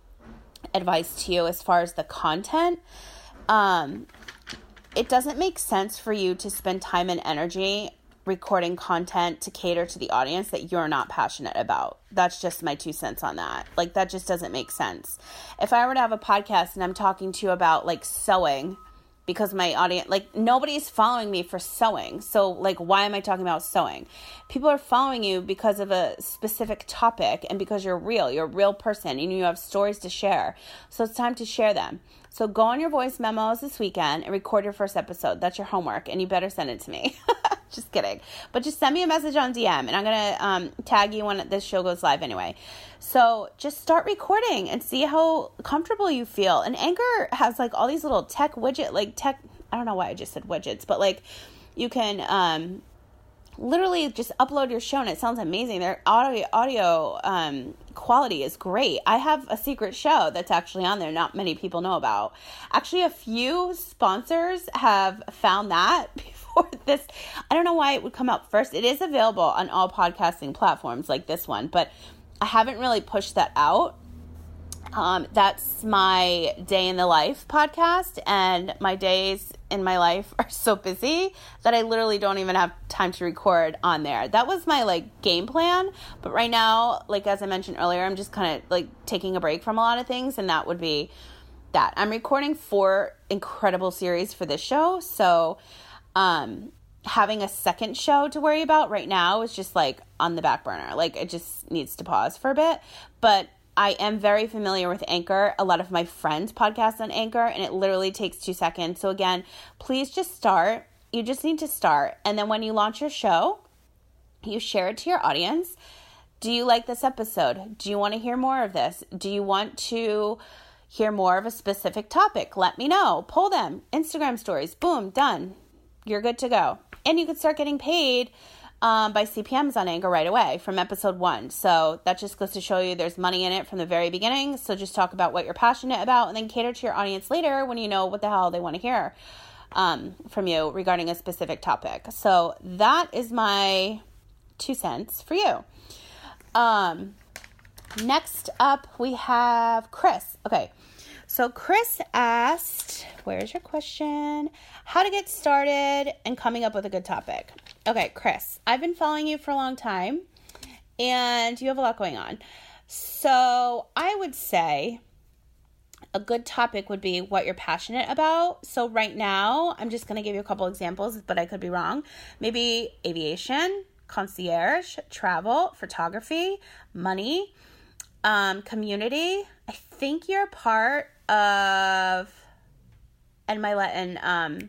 S1: advice to you as far as the content. Um, it doesn't make sense for you to spend time and energy recording content to cater to the audience that you're not passionate about. That's just my two cents on that. Like, that just doesn't make sense. If I were to have a podcast and I'm talking to you about like sewing, because my audience, like, nobody's following me for sewing. So like, why am I talking about sewing? People are following you because of a specific topic and because you're real, you're a real person and you have stories to share. So it's time to share them. So go on your voice memos this weekend and record your first episode. That's your homework, and you better send it to me. Just kidding. But just send me a message on D M, and I'm going to um, tag you when this show goes live anyway. So just start recording and see how comfortable you feel. And Anchor has like all these little tech widget, like tech, I don't know why I just said widgets, but like you can um, literally just upload your show and it sounds amazing. Their audio, audio um, quality is great. I have a secret show that's actually on there not many people know about. Actually, a few sponsors have found that before this. I don't know why it would come out first. It is available on all podcasting platforms like this one, but I haven't really pushed that out. Um, that's my day in the life podcast, and my days in my life are so busy that I literally don't even have time to record on there. That was my like game plan, but right now, like as I mentioned earlier, I'm just kind of like taking a break from a lot of things, and that would be that. I'm recording four incredible series for this show, so um, having a second show to worry about right now is just like on the back burner. Like it just needs to pause for a bit, but I am very familiar with Anchor. A lot of my friends podcast on Anchor, and it literally takes two seconds. So again, please just start. You just need to start. And then when you launch your show, you share it to your audience. Do you like this episode? Do you want to hear more of this? Do you want to hear more of a specific topic? Let me know. Pull them. Instagram stories. Boom. Done. You're good to go. And you can start getting paid Um, by C P Ms on Anchor right away from episode one. So that just goes to show you there's money in it from the very beginning. So just talk about what you're passionate about and then cater to your audience later when you know what the hell they want to hear um, from you regarding a specific topic. So that is my two cents for you. Um, next up, we have Chris. Okay. So Chris asked, where's your question? How to get started and coming up with a good topic. Okay, Chris, I've been following you for a long time and you have a lot going on. So I would say a good topic would be what you're passionate about. So right now, I'm just going to give you a couple examples, but I could be wrong. Maybe aviation, concierge, travel, photography, money, um, community. I think you're part of and my Latin um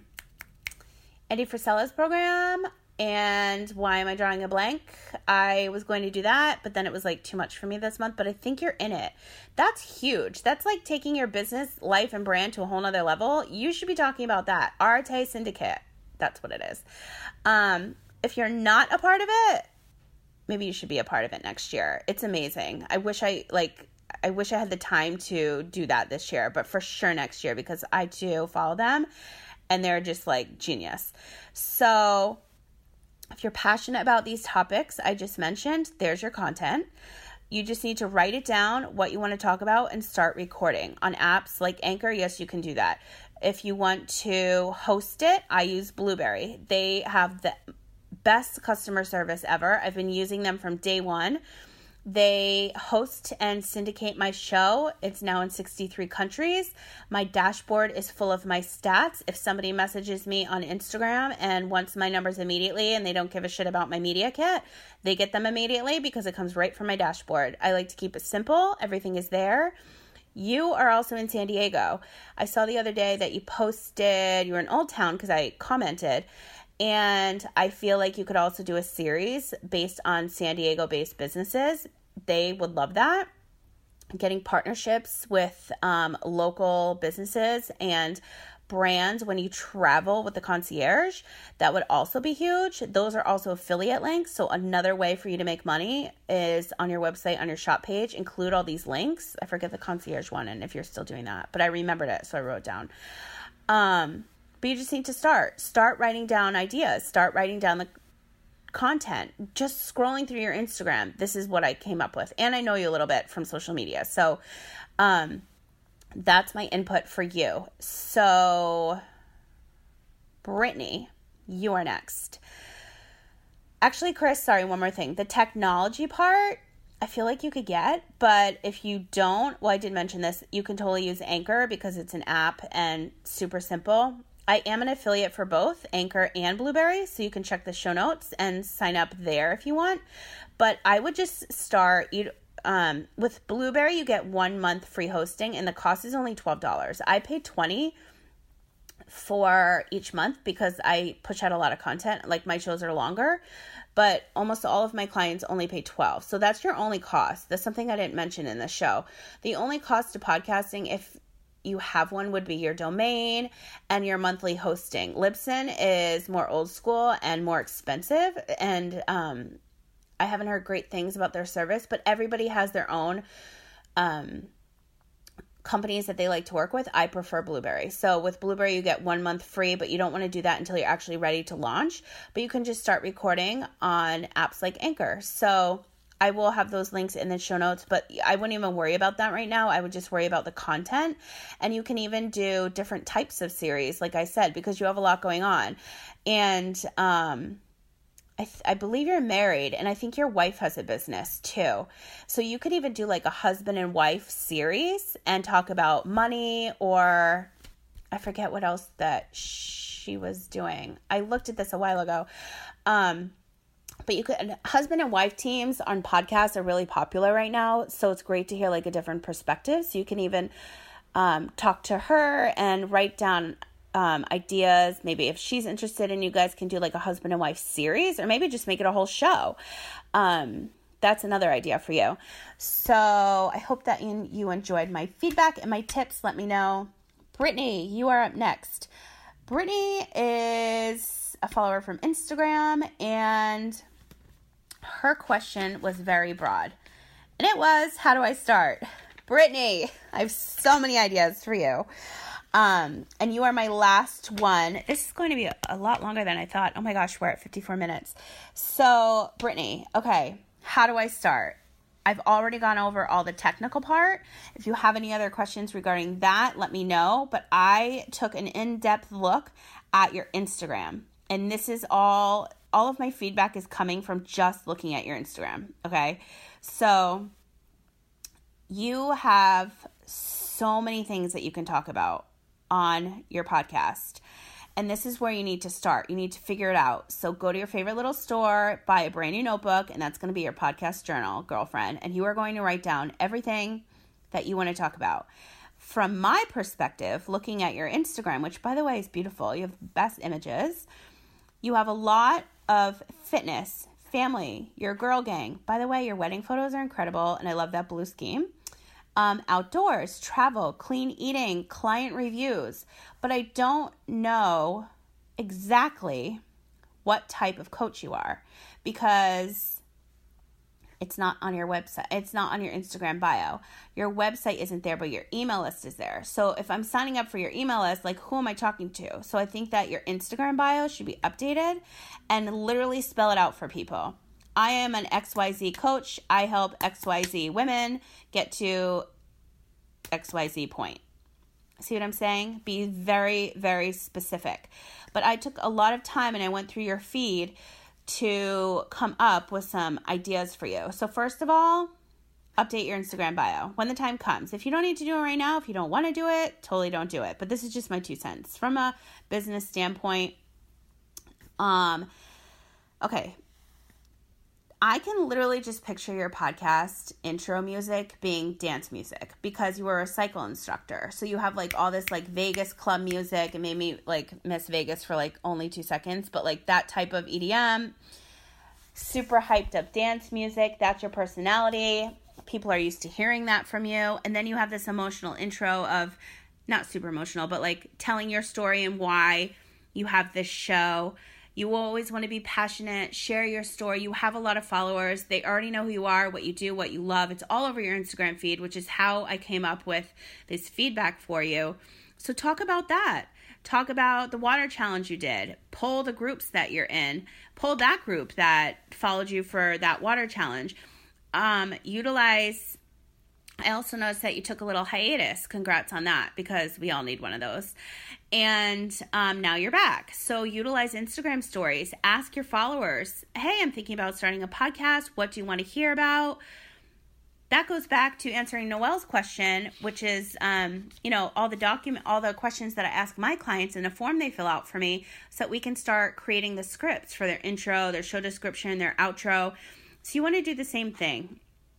S1: Andy Frisella's program. And why am I drawing a blank? I was going to do that, but then it was like too much for me this month, but I think you're in it. That's huge. That's like taking your business, life, and brand to a whole nother level. You should be talking about that. Arte Syndicate. That's what it is. Um, if you're not a part of it, maybe you should be a part of it next year. It's amazing. I wish I like I wish I had the time to do that this year, but for sure next year, because I do follow them and they're just like genius. So if you're passionate about these topics I just mentioned, there's your content. You just need to write it down, what you want to talk about, and start recording. On apps like Anchor, yes, you can do that. If you want to host it, I use Blueberry. They have the best customer service ever. I've been using them from day one. They host and syndicate my show. It's now in sixty-three countries. My dashboard is full of my stats. If somebody messages me on Instagram and wants my numbers immediately and they don't give a shit about my media kit, they get them immediately because it comes right from my dashboard. I like to keep it simple. Everything is there. You are also in San Diego. I saw the other day that you posted, you were in Old Town because I commented. And I feel like you could also do a series based on San Diego-based businesses. They would love that. Getting partnerships with um, local businesses and brands when you travel with the concierge, that would also be huge. Those are also affiliate links. So another way for you to make money is on your website, on your shop page, include all these links. I forget the concierge one and if you're still doing that, but I remembered it, so I wrote it down. Um... But you just need to start. Start writing down ideas. Start writing down the content. Just scrolling through your Instagram. This is what I came up with. And I know you a little bit from social media. So um, that's my input for you. So Brittany, you are next. Actually, Chris, sorry, one more thing. The technology part, I feel like you could get, but if you don't, well, I did mention this, you can totally use Anchor because it's an app and super simple. I am an affiliate for both Anchor and Blueberry, so you can check the show notes and sign up there if you want. But I would just start, you um, with Blueberry, you get one month free hosting, and the cost is only twelve dollars. I paid twenty dollars for each month because I push out a lot of content. Like my shows are longer, but almost all of my clients only pay twelve. So that's your only cost. That's something I didn't mention in the show. The only cost to podcasting, if you have one, would be your domain and your monthly hosting. Libsyn is more old school and more expensive, and um, I haven't heard great things about their service, but everybody has their own um, companies that they like to work with. I prefer Blueberry. So with Blueberry, you get one month free, but you don't want to do that until you're actually ready to launch. But you can just start recording on apps like Anchor. So I will have those links in the show notes, but I wouldn't even worry about that right now. I would just worry about the content. And you can even do different types of series, like I said, because you have a lot going on. And um, I, th- I believe you're married, and I think your wife has a business too. So you could even do like a husband and wife series and talk about money, or I forget what else that she was doing. I looked at this a while ago. Um, But you could, husband and wife teams on podcasts are really popular right now. So it's great to hear like a different perspective. So you can even um, talk to her and write down um, ideas. Maybe if she's interested, and you guys can do like a husband and wife series, or maybe just make it a whole show. Um, that's another idea for you. So I hope that you, you enjoyed my feedback and my tips. Let me know. Brittany, you are up next. Brittany is a follower from Instagram, and her question was very broad. And it was, how do I start? Brittany, I have so many ideas for you. Um, and you are my last one. This is going to be a, a lot longer than I thought. Oh my gosh, we're at fifty-four minutes. So, Brittany, okay, how do I start? I've already gone over all the technical part. If you have any other questions regarding that, let me know. But I took an in-depth look at your Instagram. And this is all, all of my feedback is coming from just looking at your Instagram, okay? So you have so many things that you can talk about on your podcast. And this is where you need to start. You need to figure it out. So go to your favorite little store, buy a brand new notebook, and that's going to be your podcast journal, girlfriend. And you are going to write down everything that you want to talk about. From my perspective, looking at your Instagram, which by the way is beautiful, you have the best images. You have a lot of fitness, family, your girl gang. By the way, your wedding photos are incredible, and I love that blue scheme. Um, outdoors, travel, clean eating, client reviews. But I don't know exactly what type of coach you are, because it's not on your website. It's not on your Instagram bio. Your website isn't there, but your email list is there. So if I'm signing up for your email list, like, who am I talking to? So I think that your Instagram bio should be updated and literally spell it out for people. I am an X Y Z coach. I help X Y Z women get to X Y Z point. See what I'm saying? Be very, very specific. But I took a lot of time and I went through your feed to come up with some ideas for you. So first of all, update your Instagram bio when the time comes. If you don't need to do it right now, if you don't want to do it, totally don't do it. But this is just my two cents from a business standpoint. Um, okay. I can literally just picture your podcast intro music being dance music, because you were a cycle instructor. So you have like all this like Vegas club music. It made me like miss Vegas for like only two seconds, but like that type of E D M, super hyped up dance music. That's your personality. People are used to hearing that from you. And then you have this emotional intro of, not super emotional, but like telling your story and why you have this show. You always want to be passionate, share your story. You have a lot of followers. They already know who you are, what you do, what you love. It's all over your Instagram feed, which is how I came up with this feedback for you. So talk about that. Talk about the water challenge you did. Poll the groups that you're in. Poll that group that followed you for that water challenge. Um, utilize... I also noticed that you took a little hiatus. Congrats on that, because we all need one of those. And um, now you're back. So utilize Instagram stories. Ask your followers, hey, I'm thinking about starting a podcast. What do you want to hear about? That goes back to answering Noelle's question, which is, um, you know, all the document, all the questions that I ask my clients in a form they fill out for me, so that we can start creating the scripts for their intro, their show description, their outro. So you want to do the same thing.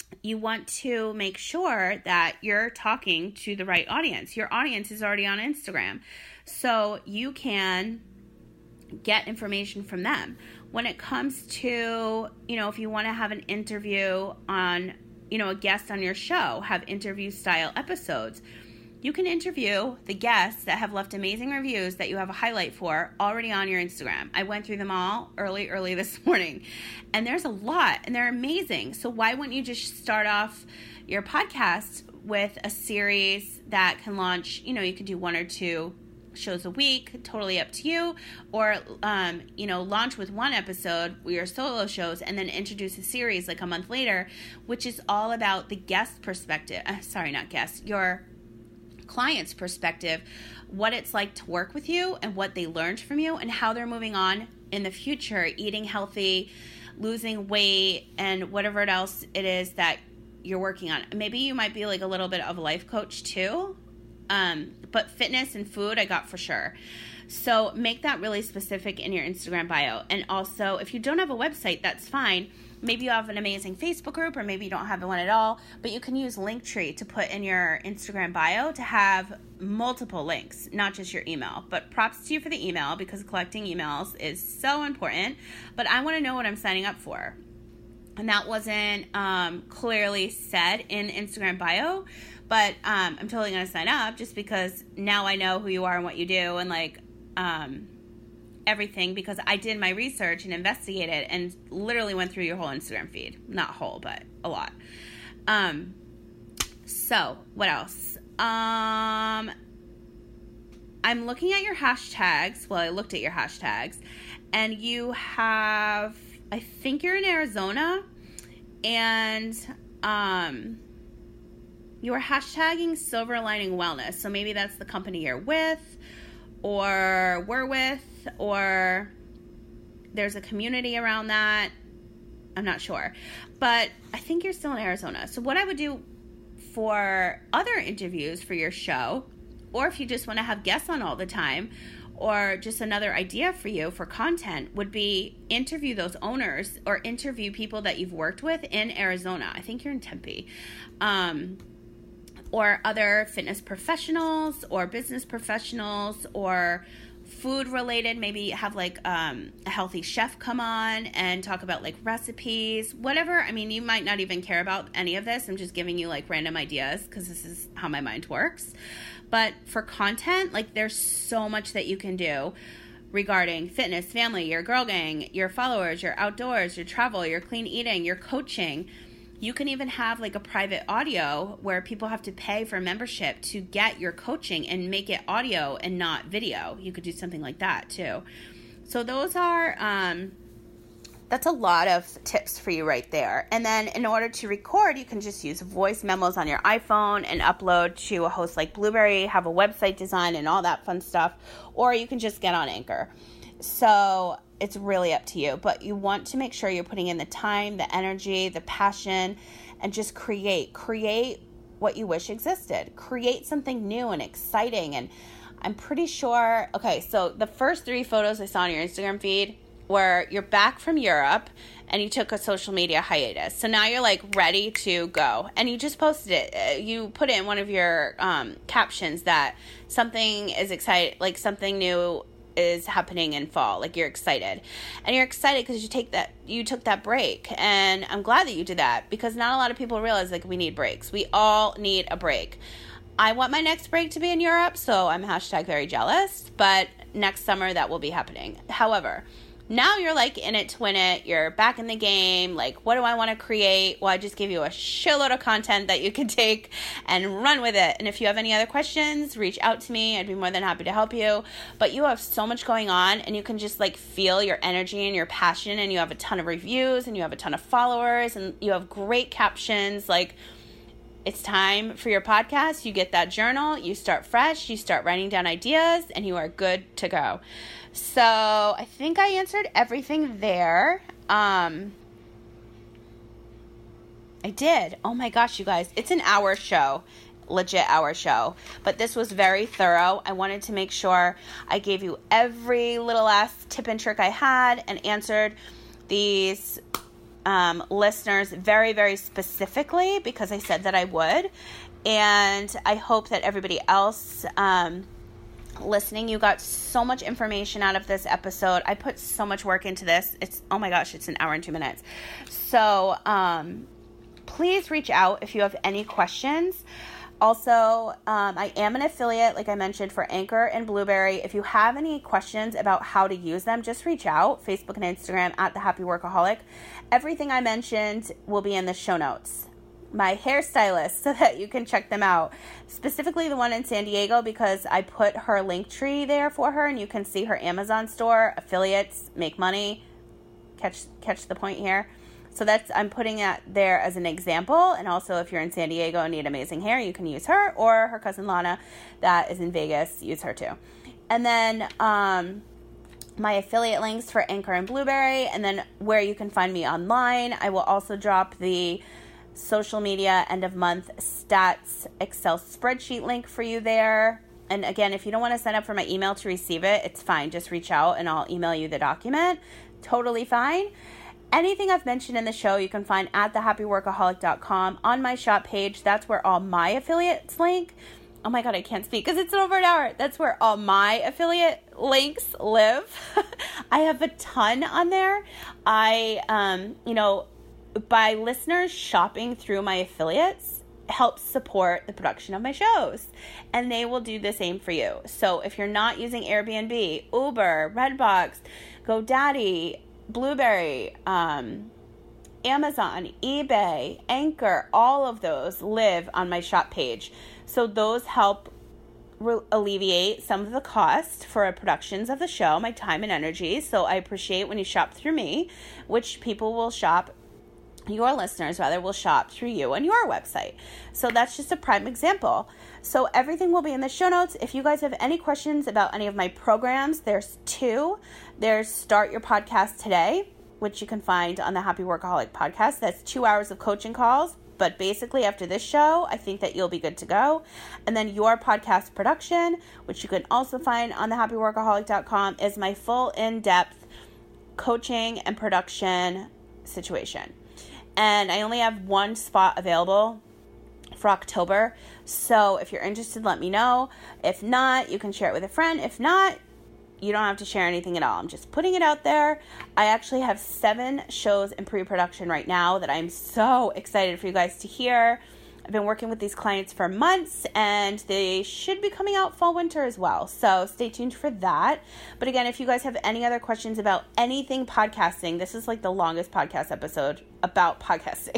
S1: you want to make sure that you're talking to the right audience. Your audience is already on Instagram, so you can get information from them. When it comes to, you know, if you want to have an interview on, you know, a guest on your show, have interview style episodes, you can interview the guests that have left amazing reviews that you have a highlight for already on your Instagram. I went through them all early, early this morning, and there's a lot, and they're amazing. So why wouldn't you just start off your podcast with a series that can launch, you know, you could do one or two shows a week, totally up to you, or, um, you know, launch with one episode, your solo shows, and then introduce a series like a month later, which is all about the guest perspective. Uh, sorry, not guest, your client's perspective, what it's like to work with you and what they learned from you and how they're moving on in the future, eating healthy, losing weight, and whatever else it is that you're working on. Maybe you might be like a little bit of a life coach too, um, but fitness and food I got for sure. So make that really specific in your Instagram bio. And also, if you don't have a website, that's fine. Maybe you have an amazing Facebook group, or maybe you don't have one at all, but you can use Linktree to put in your Instagram bio to have multiple links, not just your email. But props to you for the email, because collecting emails is so important. But I want to know what I'm signing up for. And that wasn't um, clearly said in Instagram bio, but um, I'm totally going to sign up just because now I know who you are and what you do, and like, um, everything, because I did my research and investigated and literally went through your whole Instagram feed. Not whole, but a lot. Um, so what else? Um, I'm looking at your hashtags. Well, I looked at your hashtags, and you have, I think you're in Arizona, and, um, you are hashtagging Silver Lining Wellness. So maybe that's the company you're with, or we're with, or there's a community around that. I'm not sure. But I think you're still in Arizona. So what I would do for other interviews for your show, or if you just want to have guests on all the time, or just another idea for you for content, would be interview those owners or interview people that you've worked with in Arizona. I think you're in Tempe. Um, or other fitness professionals or business professionals or food related. Maybe have like um, a healthy chef come on and talk about like recipes, whatever. I mean, you might not even care about any of this. I'm just giving you like random ideas because this is how my mind works. But for content, like there's so much that you can do regarding fitness, family, your girl gang, your followers, your outdoors, your travel, your clean eating, your coaching. You can even have like a private audio where people have to pay for membership to get your coaching and make it audio and not video. You could do something like that too. So those are, um, that's a lot of tips for you right there. And then in order to record, you can just use voice memos on your iPhone and upload to a host like Blueberry, have a website design and all that fun stuff. Or you can just get on Anchor. So it's really up to you, but you want to make sure you're putting in the time, the energy, the passion, and just create. Create what you wish existed. Create something new and exciting. And I'm pretty sure, okay, so the first three photos I saw on your Instagram feed were you're back from Europe and you took a social media hiatus. So now you're like ready to go. And you just posted it. You put it in one of your um, captions that something is exciting, like something new is happening in fall, like you're excited, and you're excited because you take that you took that break, and I'm glad that you did that, because not a lot of people realize like we need breaks. We all need a break. I want my next break to be in Europe, so I'm hashtag very jealous, but next summer that will be happening. However, now you're like in it to win it. You're back in the game. Like, what do I want to create? Well, I just give you a shitload of content that you can take and run with it. And if you have any other questions, reach out to me. I'd be more than happy to help you. But you have so much going on, and you can just like feel your energy and your passion, and you have a ton of reviews, and you have a ton of followers, and you have great captions. Like, it's time for your podcast. You get that journal, you start fresh, you start writing down ideas, and you are good to go. So I think I answered everything there. Um, I did. Oh my gosh, you guys. It's an hour show. Legit hour show. But this was very thorough. I wanted to make sure I gave you every little last tip and trick I had and answered these um, listeners very, very specifically because I said that I would. And I hope that everybody else um, listening, you got so much information out of this episode. I put so much work into this. It's, oh my gosh, it's an hour and two minutes. So um, please reach out if you have any questions. Also, um, I am an affiliate, like I mentioned, for Anchor and Blueberry. If you have any questions about how to use them, just reach out. Facebook and Instagram at The Happy Workaholic. Everything I mentioned will be in the show notes. My hairstylist, so that you can check them out. Specifically the one in San Diego, because I put her link tree there for her, and you can see her Amazon store. Affiliates make money. Catch catch the point here. So that's, I'm putting that there as an example. And also, if you're in San Diego and need amazing hair, you can use her, or her cousin Lana that is in Vegas, use her too. And then um, my affiliate links for Anchor and Blueberry, and then where you can find me online. I will also drop the social media end of month stats Excel spreadsheet link for you there. And again, if you don't want to sign up for my email to receive it, it's fine. Just reach out and I'll email you the document. Totally fine. Anything I've mentioned in the show, you can find at the happy workaholic dot com on my shop page. That's where all my affiliates link. Oh my God, I can't speak because it's over an hour. That's where all my affiliate links live. I have a ton on there. I, um, you know, by listeners shopping through my affiliates helps support the production of my shows, and they will do the same for you. So if you're not using Airbnb, Uber, Redbox, GoDaddy, Blueberry, um, Amazon, eBay, Anchor, all of those live on my shop page. So those help re- alleviate some of the cost for productions of the show, my time and energy. So I appreciate when you shop through me, which people will shop, your listeners rather, will shop through you on your website. So that's just a prime example. So everything will be in the show notes. If you guys have any questions about any of my programs, there's two. There's Start Your Podcast Today, which you can find on the Happy Workaholic podcast. That's two hours of coaching calls. But basically after this show, I think that you'll be good to go. And then Your Podcast Production, which you can also find on the happy workaholic dot com, is my full in-depth coaching and production situation. And I only have one spot available for October. So if you're interested, let me know. If not, you can share it with a friend. If not, you don't have to share anything at all. I'm just putting it out there. I actually have seven shows in pre-production right now that I'm so excited for you guys to hear. I've been working with these clients for months, and they should be coming out fall, winter as well. So stay tuned for that. But again, if you guys have any other questions about anything podcasting, this is like the longest podcast episode about podcasting.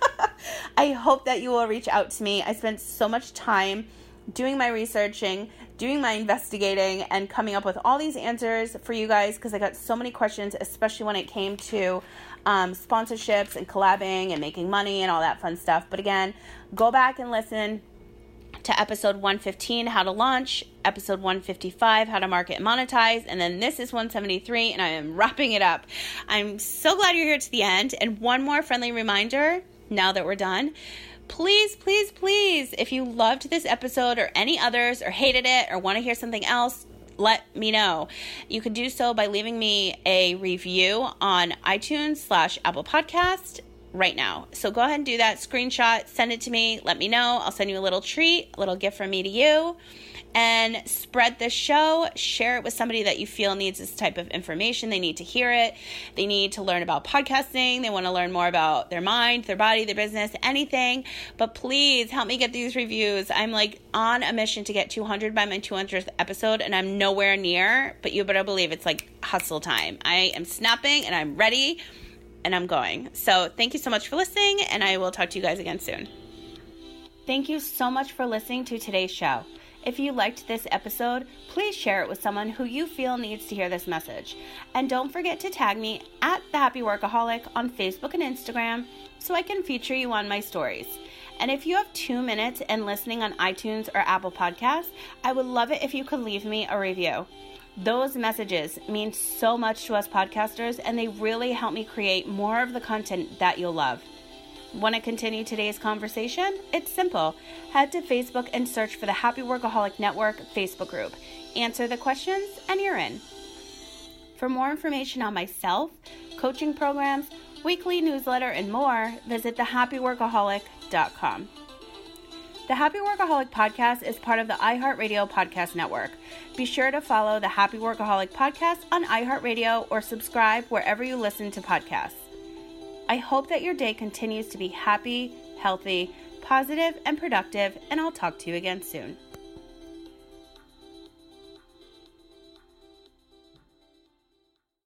S1: I hope that you will reach out to me. I spent so much time doing my researching, doing my investigating, and coming up with all these answers for you guys because I got so many questions, especially when it came to um, sponsorships and collabing and making money and all that fun stuff. But again, go back and listen to episode one fifteen, how to launch, episode one fifty-five, how to market and monetize, and then this is one seventy-three, and I am wrapping it up. I'm so glad you're here to the end. And one more friendly reminder, now that we're done, please, please, please, if you loved this episode or any others or hated it or want to hear something else, let me know. You can do so by leaving me a review on iTunes slash Apple Podcast right now. So go ahead and do that. Screenshot, send it to me. Let me know. I'll send you a little treat, a little gift from me to you. And spread the show. Share it with somebody that you feel needs this type of information. They need to hear it. They need to learn about podcasting. They want to learn more about their mind, their body, their business, anything. But please help me get these reviews. I'm like on a mission to get two hundred by my two hundredth episode, and I'm nowhere near. But you better believe it's like hustle time. I am snapping and I'm ready and I'm going. So thank you so much for listening, and I will talk to you guys again soon. Thank you so much for listening to today's show. If you liked this episode, please share it with someone who you feel needs to hear this message. And don't forget to tag me at The Happy Workaholic on Facebook and Instagram so I can feature you on my stories. And if you have two minutes and listening on iTunes or Apple Podcasts, I would love it if you could leave me a review. Those messages mean so much to us podcasters, and they really help me create more of the content that you'll love. Want to continue today's conversation? It's simple. Head to Facebook and search for the Happy Workaholic Network Facebook group. Answer the questions and you're in. For more information on myself, coaching programs, weekly newsletter, and more, visit the happy workaholic dot com. The Happy Workaholic Podcast is part of the iHeartRadio Podcast Network. Be sure to follow the Happy Workaholic Podcast on iHeartRadio or subscribe wherever you listen to podcasts. I hope that your day continues to be happy, healthy, positive, and productive, and I'll talk to you again soon.